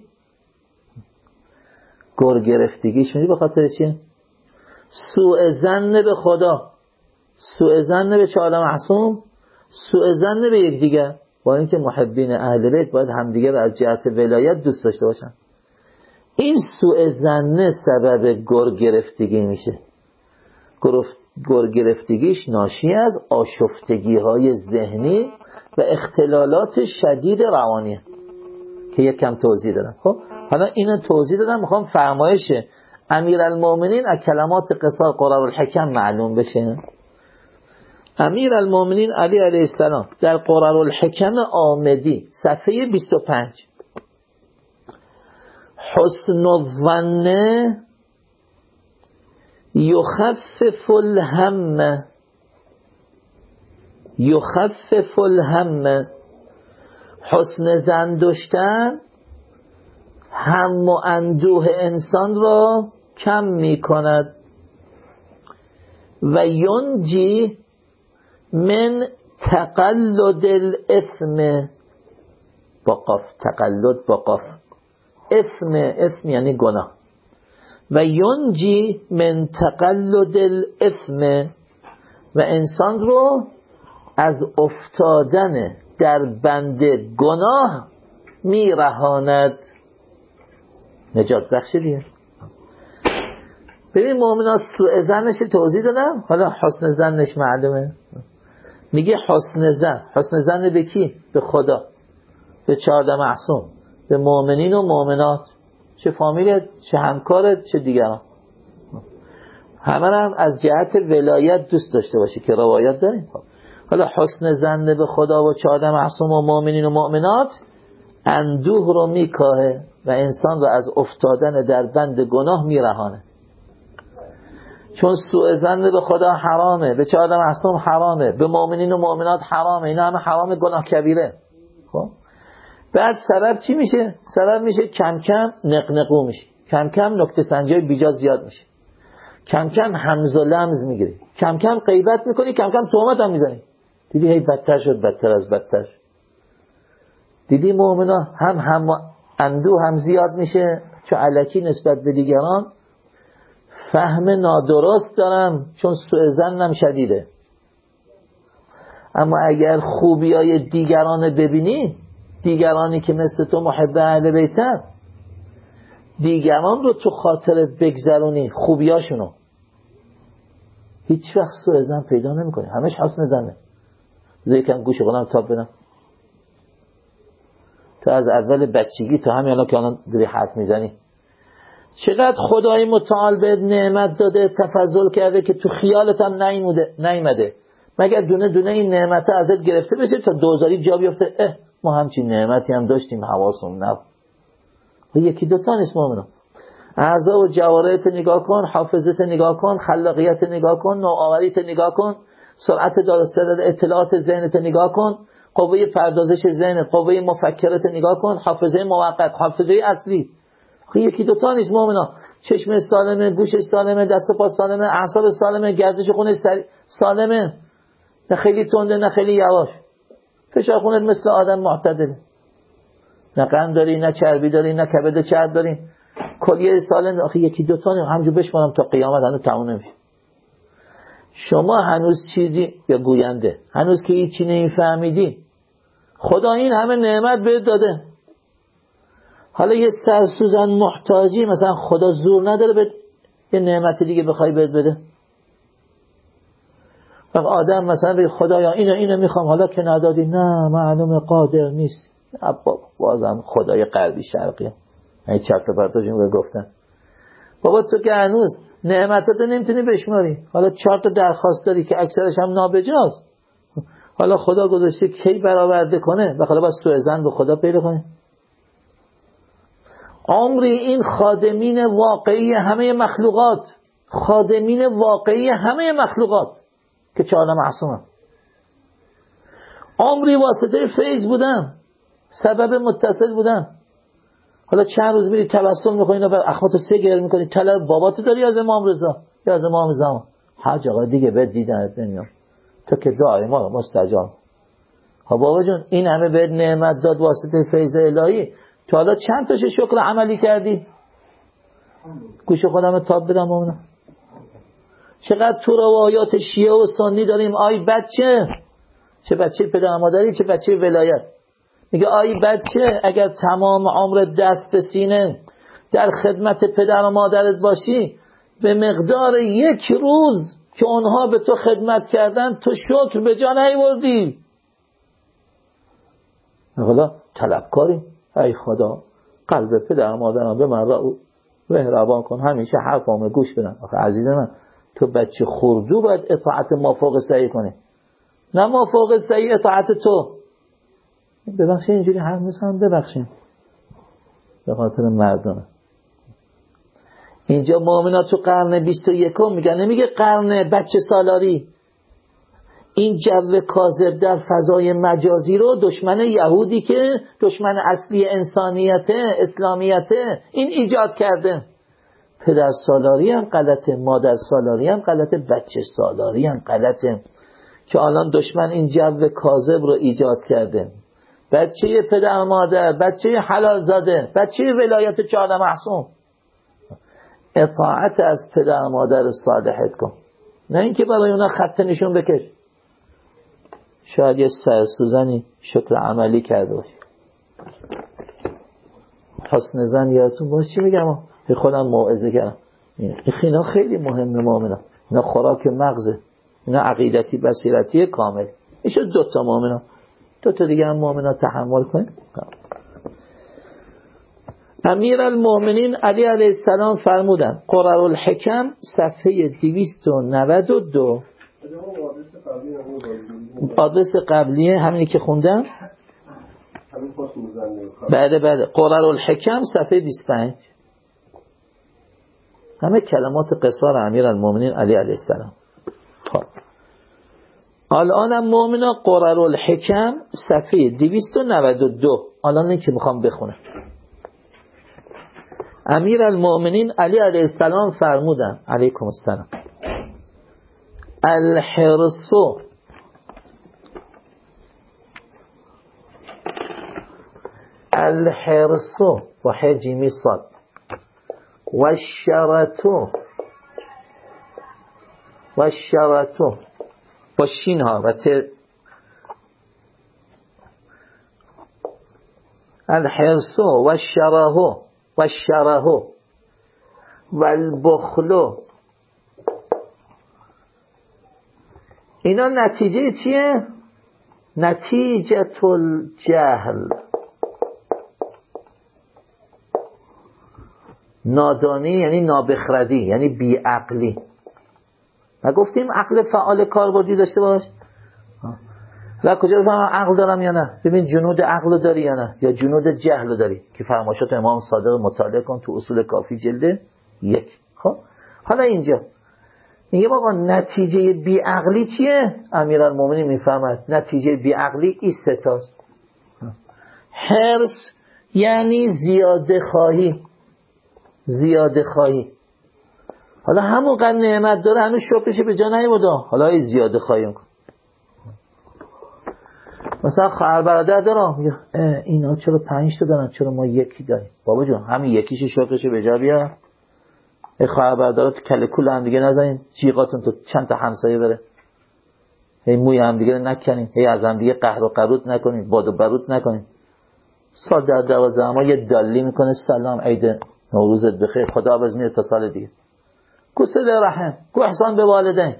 گر گرفتگیش میدی به خاطر چیه؟ سوء ظن به خدا، سوء ظن به چهار معصوم، سوء ظن به یک دیگر. با اینکه محبین اهل بیت باید همدیگه رو از جهت ولایت دوست داشته باشن. این سوء ظن سبب گر گرفتگی میشه. گر گرفتگیش ناشی از آشفتگی های ذهنی و اختلالات شدید روانیه که یک کم توضیح دادم. خب حالا اینو توضیح دادم، میخوام فرمایش امیرالمومنین از کلمات قصار قرارالحکم معلوم بشه. امیرالمومنین علی علیه السلام در قرارالحکم آمدی صفحه بیست و پنج حسن الظن یخفف الهم، یخفف الهم، حسن ظن داشتن هم و اندوه انسان را کم می کند و ینجی من تقلد الاثم، با قاف، تقلد با قاف، اثم، اثم یعنی گناه، و ینجی من تقلد الاثم، و انسان رو از افتادن در بند گناه میرهاند، نجات بخش دیگه. ببین مؤمنان سوء ظنش توضیح دادم، حالا حسن ظنش معلومه. میگه حسن ظن، حسن ظن به کی؟ به خدا، به چهارده معصوم، به مؤمنین و مؤمنات، چه فامیلت، چه همکارت، چه دیگران، همه هم از جهت ولایت دوست داشته باشی که روایت داریم. حالا حسن ظن به خدا و چهارده معصوم و مؤمنین و مؤمنات اندوه رو میکاهه و انسان رو از افتادن در بند گناه میرهانه. چون سوء ظن به خدا حرامه، به چهارده معصوم حرامه، به مؤمنین و مؤمنات حرامه، اینا همه حرام، گناه کبیره. خب بعد سبب چی میشه؟ سبب میشه کم کم نقنقو میشه، کم کم نکته سنجی بیجا زیاد میشه، کم کم همز و لمز میگیری، کم کم غیبت میکنی، کم کم تهمت هم میزنی. دیدی هی بدتر شد، بدتر از بدتر. دیدی مؤمنا هم هم اندو هم زیاد میشه، چون الکی نسبت به دیگران فهم نادرست دارم، چون سوء ظنم شدیده. اما اگر خوبیای دیگران ببینی، دیگرانی که مثل تو محب اهل بیتن، دیگران رو تو خاطرت بگذرونی، خوبیاشونو، هیچ وقت سوء ظن پیدا نمی‌کنی، همش حسن ظنه. یکم گوش خودم تاب بدم. تو از اول بچگی تا همین الان که الان داری حرف میزنی، چقدر خدای متعال بهت نعمت داده، تفضل کرده که تو خیالت هم نیامده، مگر دونه دونه این نعمت ازت گرفته بشه تا دوزاری جا بیفته اه ما همچین نعمتی هم داشتیم، حواسمون نبود. یکی دوتا نیست مؤمنا. اعضا و جوارحت نگاه کن، حافظت نگاه کن، خلاقیت نگاه کن، نوآوریت نگاه کن، سرعت دارستداد اطلاعات ذهنت نگاه کن، قوه پردازش ذهنت، قوه مفکرت نگاه کن، حافظه موقت، حافظه اصلی. یکی دوتا نیست مؤمنا. چشم سالمه، گوش سالمه، دست پا سالمه، اعصاب سالمه، گردش خون سالمه، نه خیلی تنده نه خیلی یواش، فشار خونت مثل آدم معتدله، نه قند داری، نه چربی داری، نه کبد چرب داری، کلیه سالم. آخه یکی دوتا نیست، همجور بشمارم تا قیامت هنوز تموم نمیشه. شما هنوز چیزی، یا گوینده هنوز که هیچی نمیفهمیدی، خدا این همه نعمت بهت داده، حالا یه سرسوزن محتاجی، مثلا خدا زور نداره به یه نعمت دیگه بخوای بهت بده. وقت آدم مثلا به خدایا اینو اینو میخوام، حالا که ندادی، نه معلومه قادر نیست، بابا بازم خدای غربی شرقی این چرت و پرتاشون گفتن. بابا تو که هنوز نعمتات نمیتونی بشماری، حالا چهار تا درخواست داری که اکثرش هم نابجاست، حالا خدا گذاشته کی برآورده کنه و حالا بس سوء ظن به خدا پیدا کنی. عمری این خادمین واقعی همه مخلوقات، خادمین واقعی همه مخلوقات که چهار معصومن، عمری واسطه فیض بودن، سبب متصل بودن. حالا چند روز میری تبسم میکنی و بر اخماتو سه گیر میکنی، طلب باباتو داری از امام رضا یا از امام زمان، حاج آقا دیگه بد دیدنت نمیام، تو که دعای ما مستجاب. ها بابا جون این همه بهت نعمت داد واسطه فیض الهی، تو حالا چند تاش شکر عملی کردی؟ گوش خودم تاب بدم اونم. چقدر تو روایات شیعه و سنی داریم آی بچه، چه بچه پدر مادری چه بچه ولایت، میگه آی بچه اگر تمام عمر دست به سینه در خدمت پدر و مادرت باشی، به مقدار یک روز که اونها به تو خدمت کردن تو شکر به جا نیاوردی. حالا طلبکاریم، ای خدا قلب پدر و مادرم به من را مهربان کن، همیشه حرفامو گوش بدن. آخه عزیز من تو بچه خردو باید اطاعت مافوق سعی کنی، نه مافوق سعی اطاعت تو. ببخشید اینجوری حرف میزنم، ببخشید به خاطر مردانه. اینجا مؤمنا تو قرن بیست و یکم میگن، نمیگه قرن بچه سالاری. این جو کاذب در فضای مجازی رو دشمن یهودی که دشمن اصلی انسانیت اسلامیت این ایجاد کرده. پدر سالاری هم غلطه، مادر سالاری هم غلطه، بچه سالاری هم غلطه، که الان دشمن این جو کاذب رو ایجاد کرده. بچه پدر مادر، بچه حلال زاده، بچه ولایت چهار معصوم، اطاعت از پدر مادر صالحت کن، نه اینکه برای اونا خط نشون بکش. شاید یه سرسوزنی شکر عملی کرده باشی. حسن زن یادتون باشه چی میگم؟ به خودم موعظه کردم اینا خیلی مهمه مؤمنا، اینا خوراک مغزه، اینا عقیدتی بصیرتی کامل. ایشو دوتا مؤمنا، دوتا دیگه هم مؤمنا تحمل کنیم. امیر المؤمنین علی علیه السلام فرمودن، قرر الحکم صفحه دویست و نود و دو. آدرس قبلیه همینی که خوندم. بله بله قرر الحکم صفحه بیست و پنج. همه کلمات قصار امیر المؤمنین علی علیه السلام. الانم مؤمنا قرر الحکم صفحه دویست و نود و دو. الان این که میخوام بخونم. امیر المؤمنین علی علیه السلام فرمودن علیکم السلام، الحرصو الحرصو و حجمی صد و الشرطو و الشرطو با شین ها و ت الحرصو و الشرهو و الشرهو و البخلو. اینا نتیجه چیه؟ نتیجه الجهل، نادانی یعنی نابخردی، یعنی بیعقلی. و گفتیم عقل فعال کاربردی داشته باش. و کجا بفهمم عقل دارم یا نه؟ ببین جنود عقل داری یا نه، یا جنود جهل داری، که فرمایشات امام صادق مطالعه کن تو اصول کافی جلد یک. خب حالا اینجا میگه بابا نتیجه بیعقلی چیه؟ امیرالمومنین میفهمد نتیجه بیعقلی این ستاست. حرص یعنی زیاده خواهی، زیاده خواهی. حالا همون قدر نعمت داره هنوز شکرش به جا نیاورده، حالا این زیاده خواهی میکنه. مثلا خواهر برادر دارم میگه اینا چرا پنج تا دارن چرا ما یکی داریم؟ بابا جون همین یکیش شکرش به جا بیار. ای خواهر برادرها تو کله کول هم دیگه نزنین، جیغاتون تو چند تا همسایه بره، هی موی هم دیگه نکنین، هی از هم دیگه قهر و قروت نکنین، باد و بروت نکنین. سال در دوازده ما یه دالی میکنه سلام عید نوروزت بخیر خدا باز میره تا سال دیگه. کو صله رحم، کو احسان به والدین.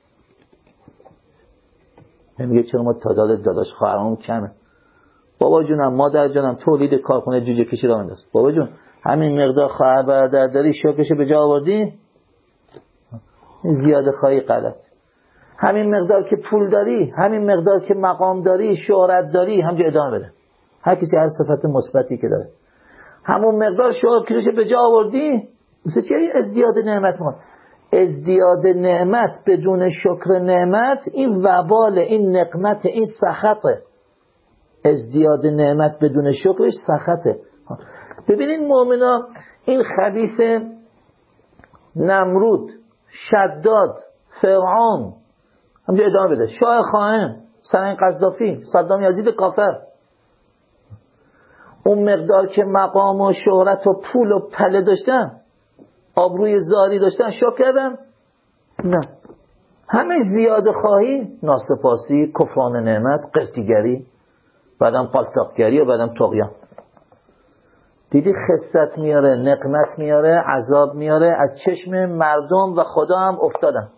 میگه چرا ما تعداد داداش خواهرامون کمه؟ بابا جونم مادر جونم تولید کارخونه جوجه کشی راه انداز. بابا جون همین مقدار خواهر برادر داری شوکش به جا آوردی؟ زیاده خواهی غلط. همین مقدار که پول داری، همین مقدار که مقام داری، شهرت داری، همجا ادامه بده. هر کسی هر صفت مثبتی که داره همون مقدار شوکش به جا آوردی، مثل چی ازدیاد نعمت میخواد. ازدیاد نعمت بدون شکر نعمت این وبال، این نقمت، این سخطه. ازدیاد نعمت بدون شکرش سخطه. ببینید مؤمنا این خبیث نمرود، شداد، فرعون، همجا ادامه بده، شاه خائن، سنن قذافی، صدام یزید کافر. اون مقدار که مقام و شهرت و پول و پله داشتن، آبروی زاری داشتن، شک کردن؟ نه. همه زیاده خواهی، ناسپاسی، کفران نعمت، قرتیگری، بعدم قالتاقگری و بعدم طغیان. دیدی خست میاره، نقمت میاره، عذاب میاره، از چشم مردم و خدا هم افتادن.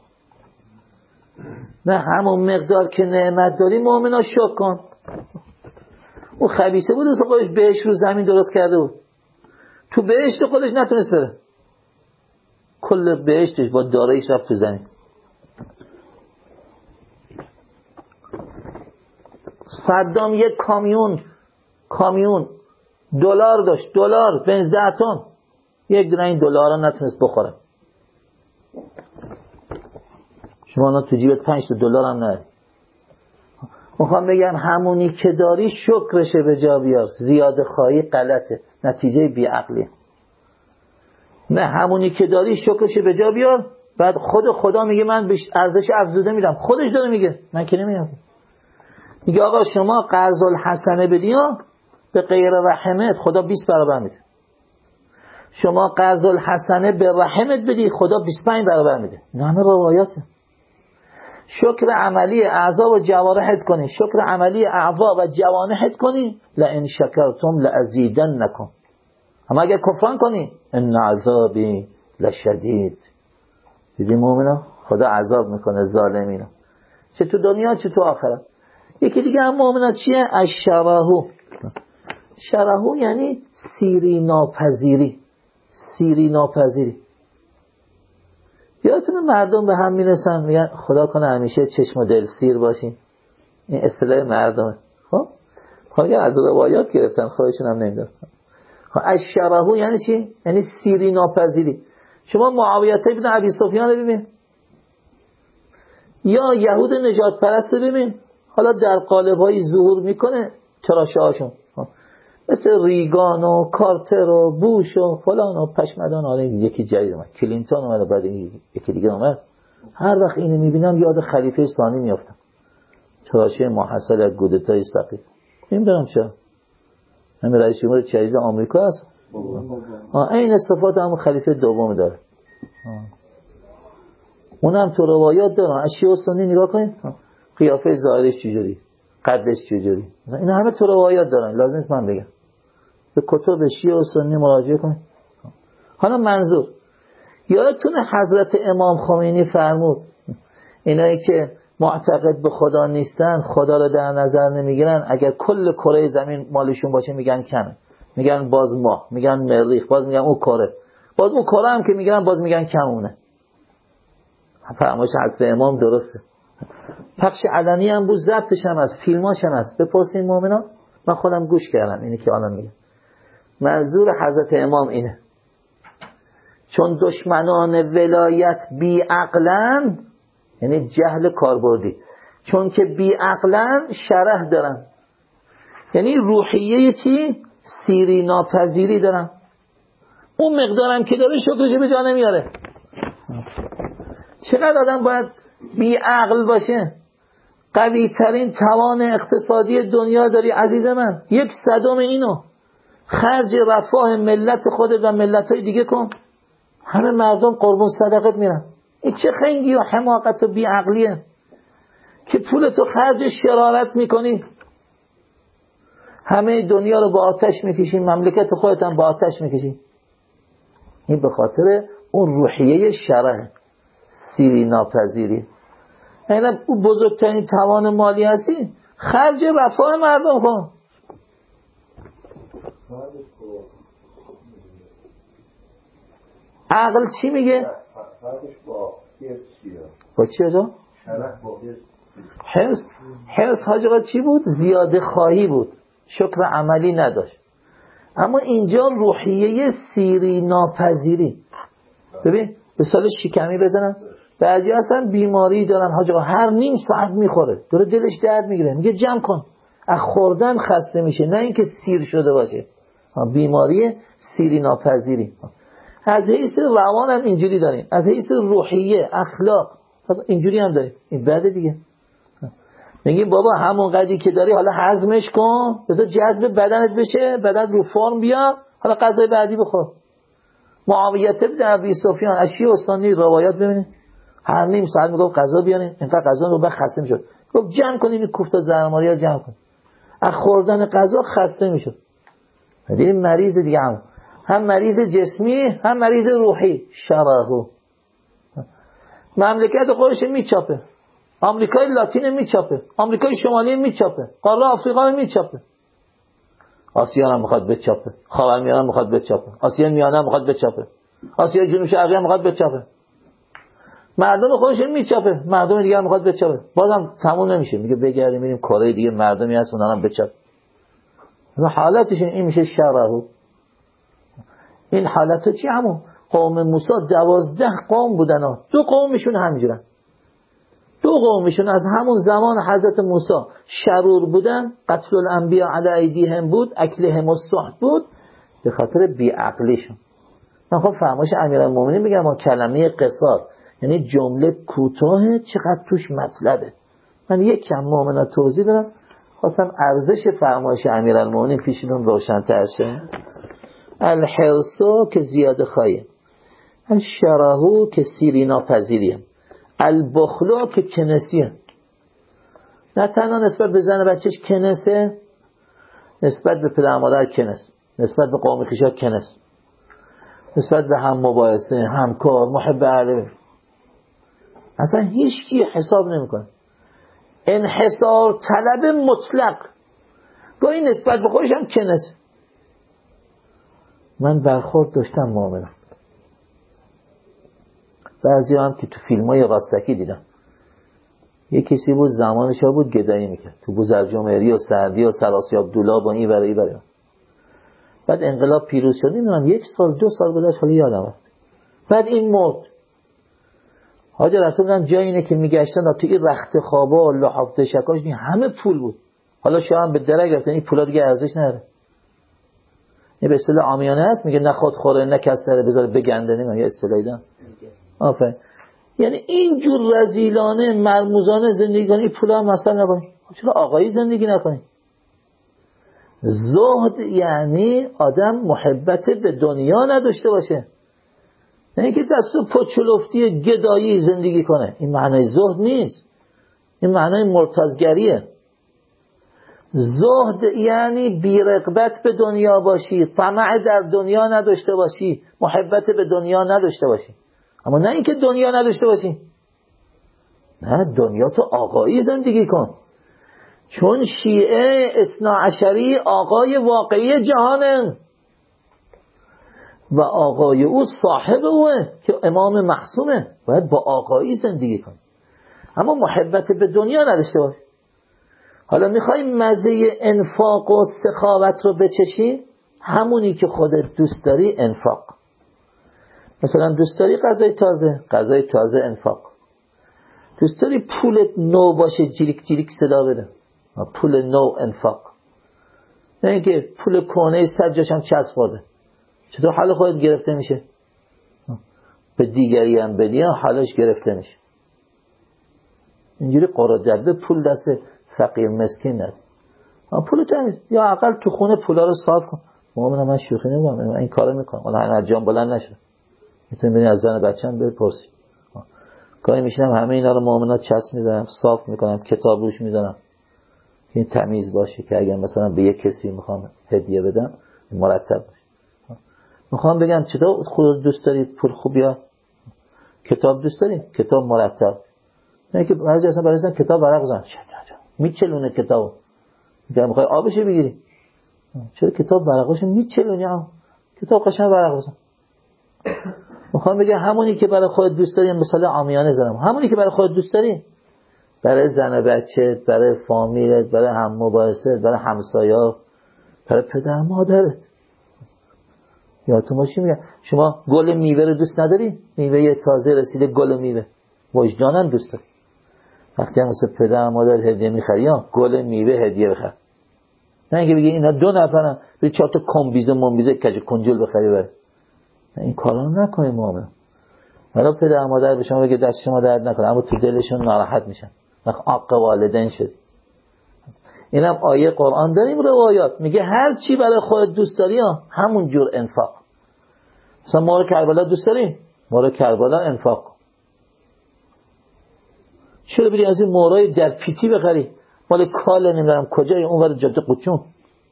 نه همون مقدار که نعمت داری مؤمنا شکر کن. او خبیثه بود از خودش بهشت رو زمین درست کرده بود، تو بهشت خودش نتونست بره، کل بهشتش با داراییش رفت تو زمین. صدام یک کامیون کامیون دلار داشت، دلار بنز ده تن، یک دونه این دلار رو نتونست بخوره. شما نه تو جیبت پنج تا دلار هم نداری. میخوام بگم همونی که داری شکرشه به جا بیار. زیاده خواهی غلطه، نتیجه بیعقلیه. نه همونی که داری شکرشه به جا بیار. بعد خود خدا میگه من بهش ارزش افزوده میدم، خودش داره میگه، من که نمیگم. میگه آقا شما قرض الحسنه بدی به غیر رحمت خدا بیست برابر میده، شما قرض الحسنه به رحمت بدی خدا بیست و پنج برابر میده. این همه روایاته. شکر عملی اعضا و جوارحت کنی، شکر عملی اعضا و جوانحت کنی، لئن شکرتم لازیدنکم، اما اگر کفران کنی ان عذابی لشدید. دیدی مومنا خدا عذاب میکنه ظالمینا، چه تو دنیا چه تو آخرت. یکی دیگه هم مومنا چیه؟ الشرهو. شرهو یعنی سیری ناپذیری، سیری ناپذیری. یادتونه مردم به هم میرسن میگن خدا کنه همیشه چشم و دل سیر باشین، این اصطلاح مردمه. خب حالا از روایات گرفتن، خودشون هم نمیدونن. خب الشرهو یعنی چی؟ یعنی سیری ناپذیری. شما معاویه ابن ابی سفیان رو ببین، یا یهود نجات پرست ببین، حالا در قالب‌های ظهور میکنه تراشه هاشون، مثل ریگان و کارتر و بوش و فلان و پشمدان. حالا یکی جدید اومد، کلینتون اومد، بعد یکی دیگه اومد. هر وقت اینو میبینم یاد خلیفه ثانی میافتم، تراشه محصل از کودتای سقیف. نمیدونم چرا، همین رئیس جمهور جدید آمریکا است، آه این صفات هم خلیفه دوم داره. اونم تو روایات داره. از شیعه و سنی نگاه کنید، قیافه ظاهرش چجوری، قدش چجوری، این همه تو روایات دارن، لازم نیست من بگم. به کتب شیعه و سنی مراجعه کنید. حالا منظور، یادتونه حضرت امام خمینی فرمود اینایی که معتقد به خدا نیستن، خدا رو در نظر نمیگیرن، اگر کل کره زمین مالشون باشه میگن کمه، میگن باز ماه، میگن مریخ، باز میگن اون کره، باز اون کره هم که میگن باز میگن کمونه. فرمایش حضرت امام درسته. پخش علنی هم بود، ضبطش هم هست، فیلماش هم هست، بپرسین مومنان. من خودم گوش کردم اینی که الان میگم. منظور حضرت امام اینه، چون دشمنان ولایت بی عقلن، یعنی جهل کاربردی، چون که بی عقلن شرح دارن، یعنی روحیه چی؟ سیری ناپذیری دارن. اون مقدارم که داره شکرش به جا نمیاره. چقدر آدم باید بی عقل باشه؟ قوی ترین توان اقتصادی دنیا داری عزیز من، یک صدم اینو خرج رفاه ملت خودت و ملت های دیگه کن، همه مردم قربون صدقت میرن. این چه خنگی و حماقت و بی عقلیه که پولتو خرج شرارت میکنی، همه دنیا رو با آتش میکشی، مملکت خودت هم با آتش میکشی. این به خاطر اون روحیه شرح، سیری ناپذیری. یعنی اون بزرگترین توان مالی هستی، خرج رفاه مردم کن. عقل چی میگه؟ با چی اجا؟ حرص. حرص حاجقات چی بود؟ زیاده خواهی بود، شکر عملی نداشت. اما اینجا روحیه سیری ناپذیری. ببین مثال شکمی بزنم، بعضی اصلا بیماری دارن حاجقا، هر نیم ساعت میخوره، داره دلش درد میگیره، میگه جمع کن، از خوردن خسته میشه، نه اینکه سیر شده باشه. بیماری سیری ناپذیری. از حیث روان هم اینجوری داریم، از حیث روحیه اخلاق اینجوری هم داریم. این بعد دیگه میگیم بابا همون قدری که داری حالا هضمش کن، بذار جذب بدنت بشه، بدنت رو فرم بیا، حالا غذای بعدی بخور. معاویه بن ابی سفیان از شیعه استانی روایات ببینید، هر نیم ساعت میگفت غذا بیارین، اینقدر غذا رو به خسته میشد، گفت جمع کنین این کوفته زرماریا جمع کن. از خوردن غذا خسته میشد. ولی مریض دیگه هم هم مریض جسمی هم مریض روحی. شرهو مملکت خودش میچاپه، آمریکای لاتین میچاپه، آمریکای شمالی میچاپه، قاره آفریقا میچاپه، آسیا هم میخواد بچاپه، خاورمیانه هم میخواد بچاپه، آسیا میانه هم میخواد بچاپه، آسیا جنوب شرقی هم میخواد بچاپه، مردم خودش میچاپه، مردم دیگه هم میخواد بچاپه. بازم تموم نمیشه، میگه بگردیم میریم کره دیگه مردمی هست اونها هم بچاپه. حالتش این میشه شرهو. این حالت چی همون قوم موسی دوازده قوم بودن ها. دو قومشون همینجورن، دو قومشون از همون زمان حضرت موسی شرور بودن، قتل الانبیاء علی ایدیهم بود، اکلهم السحت بود، به خاطر بیعقلیشون. من خب فرمایش امیرالمومنین میگم ما کلمه قصار یعنی جمله کوتاه چقدر توش مطلبه. من یک کم مومنه توضیح دارم، خواستم ارزش فرمایش امیرالمومنین پیشتون روشن‌تر شه. الحرصو که زیاده خواهی، الشرهو که سیری ناپذیریه، البخلو که کنسیه. نه تنها نسبت به زن بچهش کنسه، نسبت به پدر مادر کنس، نسبت به قوم خویشا کنس، نسبت به هم مباحثه، همکار، محب اهل، اصلا هیچ کی حساب نمیکنه. انحصار طلب مطلق، گاهی نسبت به خودش هم کنس. من برخورد داشتم مؤمنم، بعضی هم که تو فیلم های راستکی دیدم، یه کسی بود زمانش ها بود گدایی میکرد تو بوزرجمهری و سعدی و سلاسی عبدالله با این برای برای بعد انقلاب پیروز شد، نمیدونم یک سال دو سال گذشت حالی یادم رفت، بعد این مرد. حاجی رسول بودن جای اینه که میگشتن تو این رخت خوابا و لحاف دشکاش همه پول بود. حالا شما هم به درک رفتن این پولا دیگه ارزش نداره. این به اصطلاح عامیانه است، میگه نه خود خوره نه کس داره بذاره بگنده، نه یه اصطلاحی دارن. آفرین. یعنی اینجور رذیلانه مرموزانه زندگی کنی، این پولا هم مثلا نکنی. چرا آقایی زندگی نکنی؟ زهد یعنی آدم محبت به دنیا نداشته باشه، نه اینکه دستو پچلفتی گدایی زندگی کنه. این معنای زهد نیست، این معنای مرتضگریه. زهد یعنی بی‌رغبت به دنیا باشی، طمع در دنیا نداشته باشی، محبت به دنیا نداشته باشی. اما نه اینکه دنیا نداشته باشی، نه، دنیا تو آقایی زندگی کن. چون شیعه اثنا عشری آقای واقعی جهانه و آقای او صاحب اوه که امام معصومه، باید با آقایی زندگی کن، اما محبت به دنیا نداشته باش. حالا میخوای مزه انفاق و سخاوت رو بچشی، همونی که خودت دوست داری انفاق. مثلا دوست داری غذای تازه، غذای تازه انفاق. دوست داری پولت نو باشه، جیریک جیریک صدا بده، پول نو انفاق. نه اینکه پول کهنه صد جاش هم چسب خورده، چطور حال خودت گرفته میشه؟ به دیگری هم بدی حالش گرفته میشه. اینجوری قرادبه پول دست فقیر مسکین ند. پول تمیز، یا اقل تو خونه پولا رو صاف کن. مؤمنم من شوخی نمی‌کنم، من این کارو میکنم. حالا هر جام بلند نشه، میتونی ببینی از زن بچه‌م بپرسی. گاهی میشینم همه اینا رو مؤمنات چسب میذارم، صاف میکنم، کتاب روش میذارم این تمیز باشه که اگر مثلا به یک کسی میخوام هدیه بدم مرتب باشه. میخوام بگم چطور خودت دوست داری پول خوب یا کتاب دوست داری؟ کتاب مرتب. نه که بعضی اصلا برای اصلا کتاب ورق بزن میچلونه کتابو، میگم میخوای آبش بگیری، چرا کتاب ورقاشو میچلونی؟ کتاب قشنگ ورق بزن. میخوام بگم همونی که برای خودت دوست داری، مثلا عامیانه زدم، همونی که برای خودت دوست داری برای زن بچه‌ت، برای فامیلت، برای هم مباحثت، برای همسایه‌ها، برای پدر مادرت. یادتون باشه میگم شما گل میوه رو دوست نداری؟ میوه تازه رسیده گل میوه وجدانن دوست داری. وقتی هم مثل پدر مادر هدیه میخری، یا گل میوه هدیه بخر. نه اینکه بگی اینا دو نفرن به چهار تا کمبیزه منبیزه کج کنجول بخری بره. این کارا نکنید مؤمن. حالا پدر مادر به شما بگه دست شما درد نکنه، اما تو دلشون ناراحت میشن. وقت عاق والدین شد. اینم آیه قرآن داریم، روایات میگه هر چی برای خودت دوست داری همون جور انفاق. مثلا ما رو کربلا دوست داریم، ما رو کربلا انفاق. چرا بری از این مورای در پیتی بخری مال کاله نمیدونم کجای اونور جاده قچون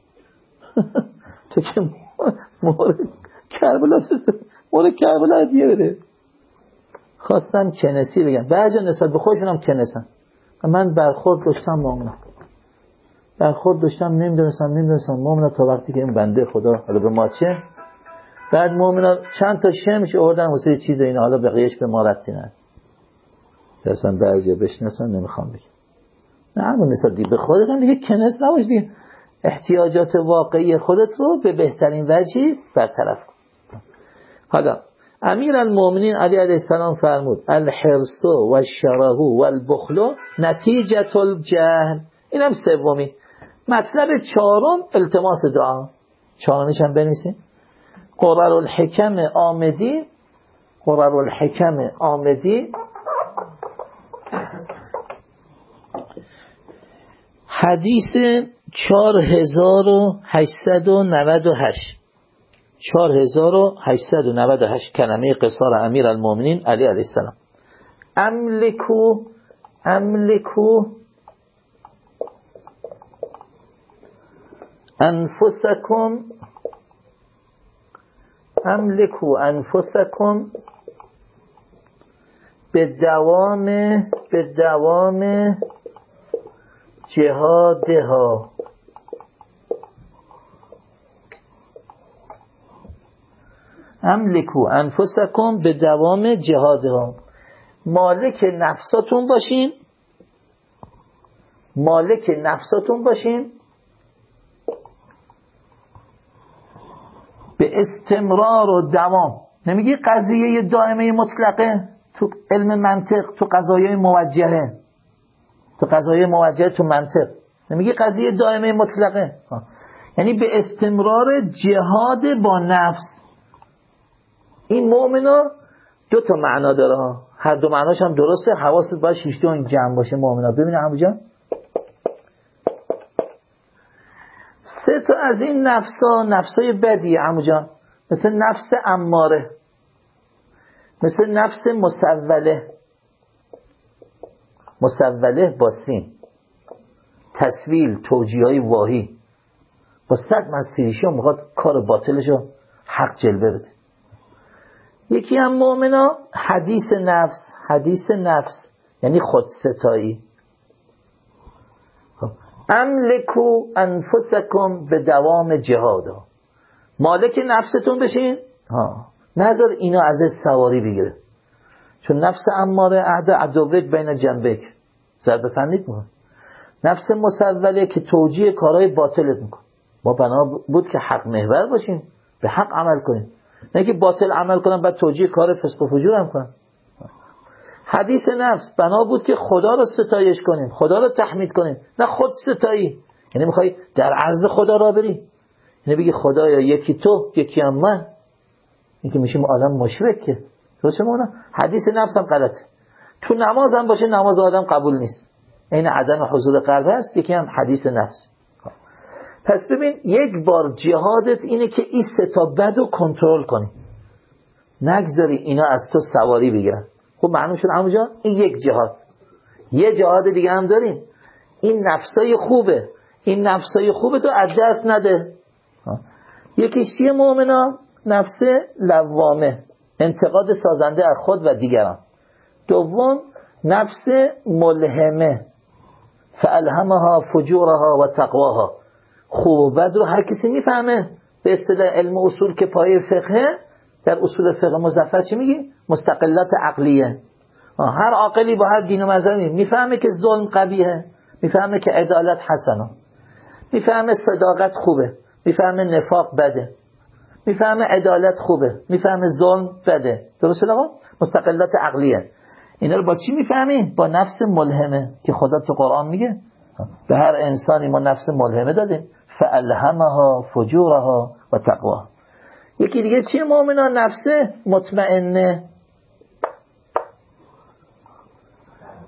تو که مورد کربلا دوست داری، مورد کربلا هدیه بده. خواستن کنسی بگن، بعضی نسبت به خودشون هم کنسن. من برخورد داشتم با اونا، برخورد داشتم نمیدونستم نمیدونستم مومنا تا وقتی که این بنده خدا حالا به ما چه، بعد مومنا چند تا شمش آوردن واسه چیز اینا، حالا بقیهش به ما ربطی نداره. اصلا بعضیا بشناسن نمیخوام بگم. نه همون نسبت دیگه به خودت هم دیگه کنس نباش دیگه، احتیاجات واقعی خودت رو به بهترین وجه برطرف کن. حالا امیرالمومنین علی علیه السلام فرمود الحرص و الشره و البخل نتیجه الجهل. اینم سومی. مطلب چهارم التماس دعا. چهارمش هم بنویسین. قرر الحکم آمدی، قرر الحکم آمدی حدیث چهار هزار و هشتصد و نود و هشت چهار هزار و هشتصد و نود و هشت کلمه قصار امیرالمومنین علی علیه السلام. املکو املکو انفسکم املکو انفسکم به دوام به دوام جهادها. املکو انفسکم به دوام جهادها، مالک نفساتون باشین، مالک نفساتون باشین به استمرار و دوام. نمیگی قضیه دائمه مطلقه تو علم منطق، تو قضایای موجهه، تو قضایای موجهه تو منطق نمیگی قضیه دائمه مطلقه، یعنی به استمرار جهاد با نفس. این مؤمنا دو تا معنا داره، هر دو معناش هم درسته. حواست باید شش تا این جمع باشه مؤمنا. ببینید همونجا سه تا از این نفسا، نفسای بدی همونجا، مثل نفس اماره، مثل نفس مسوله، مسوله با سین، تسویل توجیه‌های واهی، با صد مسیریشی هم میخواد کار باطلشو حق جلوه بده. یکی هم مؤمنا حدیث نفس، حدیث نفس یعنی خودستایی. املکو انفسکم به دوام جهادا، مالک نفستون بشین، ها نظر اینا ازش سواری بگیره، چون نفس اماره عهد عدوک بین جنبک ضرب فنی میکنه. نفس مسوله که توجیه کارهای باطلت میکنه. ما بنا بود که حق محور باشیم، به حق عمل کنیم، نه که باطل عمل کنم بعد توجیه کار فسق و فجور هم کنم. حدیث نفس بنا بود که خدا رو ستایش کنیم، خدا رو تحمید کنیم، نه خود ستایی. یعنی میخوای در عرض خدا را بری، یعنی بگی خدایا یکی تو یکی هم من، این که میشیم آدم مشرک. که درسته مونه؟ حدیث نفس هم غلطه. تو نماز هم باشه نماز آدم قبول نیست، این عدم حضور قلب هست. یکی هم حدیث نفس. پس ببین یک بار جهادت اینه که این سه تا بد رو کنترل کنی، نگذاری اینا از تو سواری بگیرن. خب معلوم شد همونجا این یک جهاد. یه جهاد دیگه هم داریم، این نفسای خوبه، این نفسای خوبه تو از دست نده. یکیش چیه مؤمنا؟ نفس لوامه، انتقاد سازنده از خود و دیگران. دوم نفس ملهمه، فالهمها فجورها و تقواها. خوب و بد رو هر کسی میفهمه. به اصطلاح علم اصول که پایه فقهه، در اصول فقه مظفر چی میگی؟ مستقلات عقلیه. هر عاقلی با هر دین و مذهبی میفهمه که ظلم قبیحه، میفهمه که عدالت حسنه، میفهمه صداقت خوبه، میفهمه نفاق بده، میفهمه عدالت خوبه، میفهمه ظلم بده. درسته آقا؟ مستقلات عقلیه. اینا رو با چی میفهمی؟ با نفس ملهمه که خدا تو قرآن میگه به هر انسانی ما نفس ملهمه دادیم، فالهمها فجورها و تقواها. یکی دیگه چیه مؤمنا؟ نفس مطمئنه،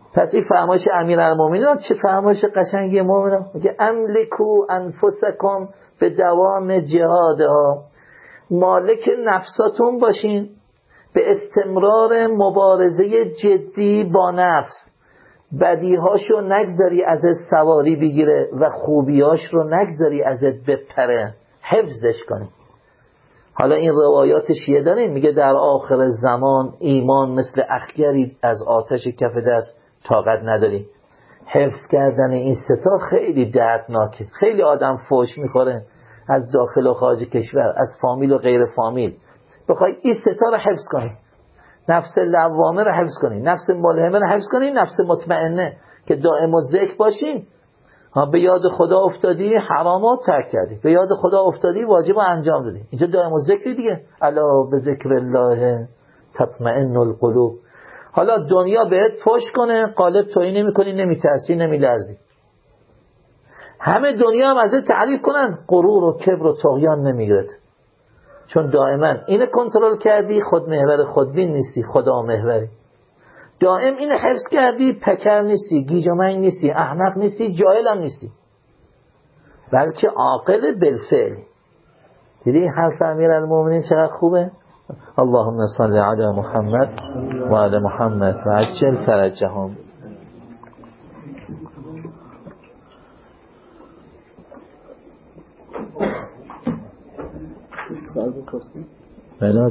پس این فرمایش امیرالمومنین چه فرمایش قشنگی مومنان، میگه املکو انفسکم به دوام جهادها، مالک نفساتون باشین به استمرار مبارزه جدی با نفس، بدیهاشو نگذاری ازت سواری بگیره و خوبیاش رو نگذاری ازت بپره، حفظش کنی. حالا این روایات شیعه داریم، میگه در آخر زمان ایمان مثل اخگری از آتش کف دست طاقت نداری. حفظ کردن این ستا خیلی دردناکه. خیلی آدم فوش میخوره از داخل و خارج کشور، از فامیل و غیر فامیل. بخوای این ستا رو حفظ کنی، نفس لوامه رو حفظ کنی، نفس ملهمه رو حفظ کنی، نفس مطمئنه که دائم و ذکر باشین. ها به یاد خدا افتادی حرامات ترک کردی، به یاد خدا افتادی واجب رو انجام دادی. اینجا دائم و ذکری دیگه، الا به ذکر الله تطمئن القلوب. حالا دنیا بهت پشت کنه، قالب تویی نمی کنی، نمی ترسی، نمی لرزی. همه دنیا هم ازت تعریف کنن، غرور و کبر و طغیان نمیگیرد، چون دائما اینو کنترل کردی، خود محور خودبین نیستی، خدا محوری. دائم اینو حفظ کردی، پکر نیستی، گیجمنگ نیستی، احمق نیستی، جاهل هم نیستی، بلکه عاقل بالفعل. دیدی حرف امیرالمومنین چقدر خوبه؟ اللهم صل علی محمد و علی محمد و عجل فرجهم. سوال بپرسیم؟ بله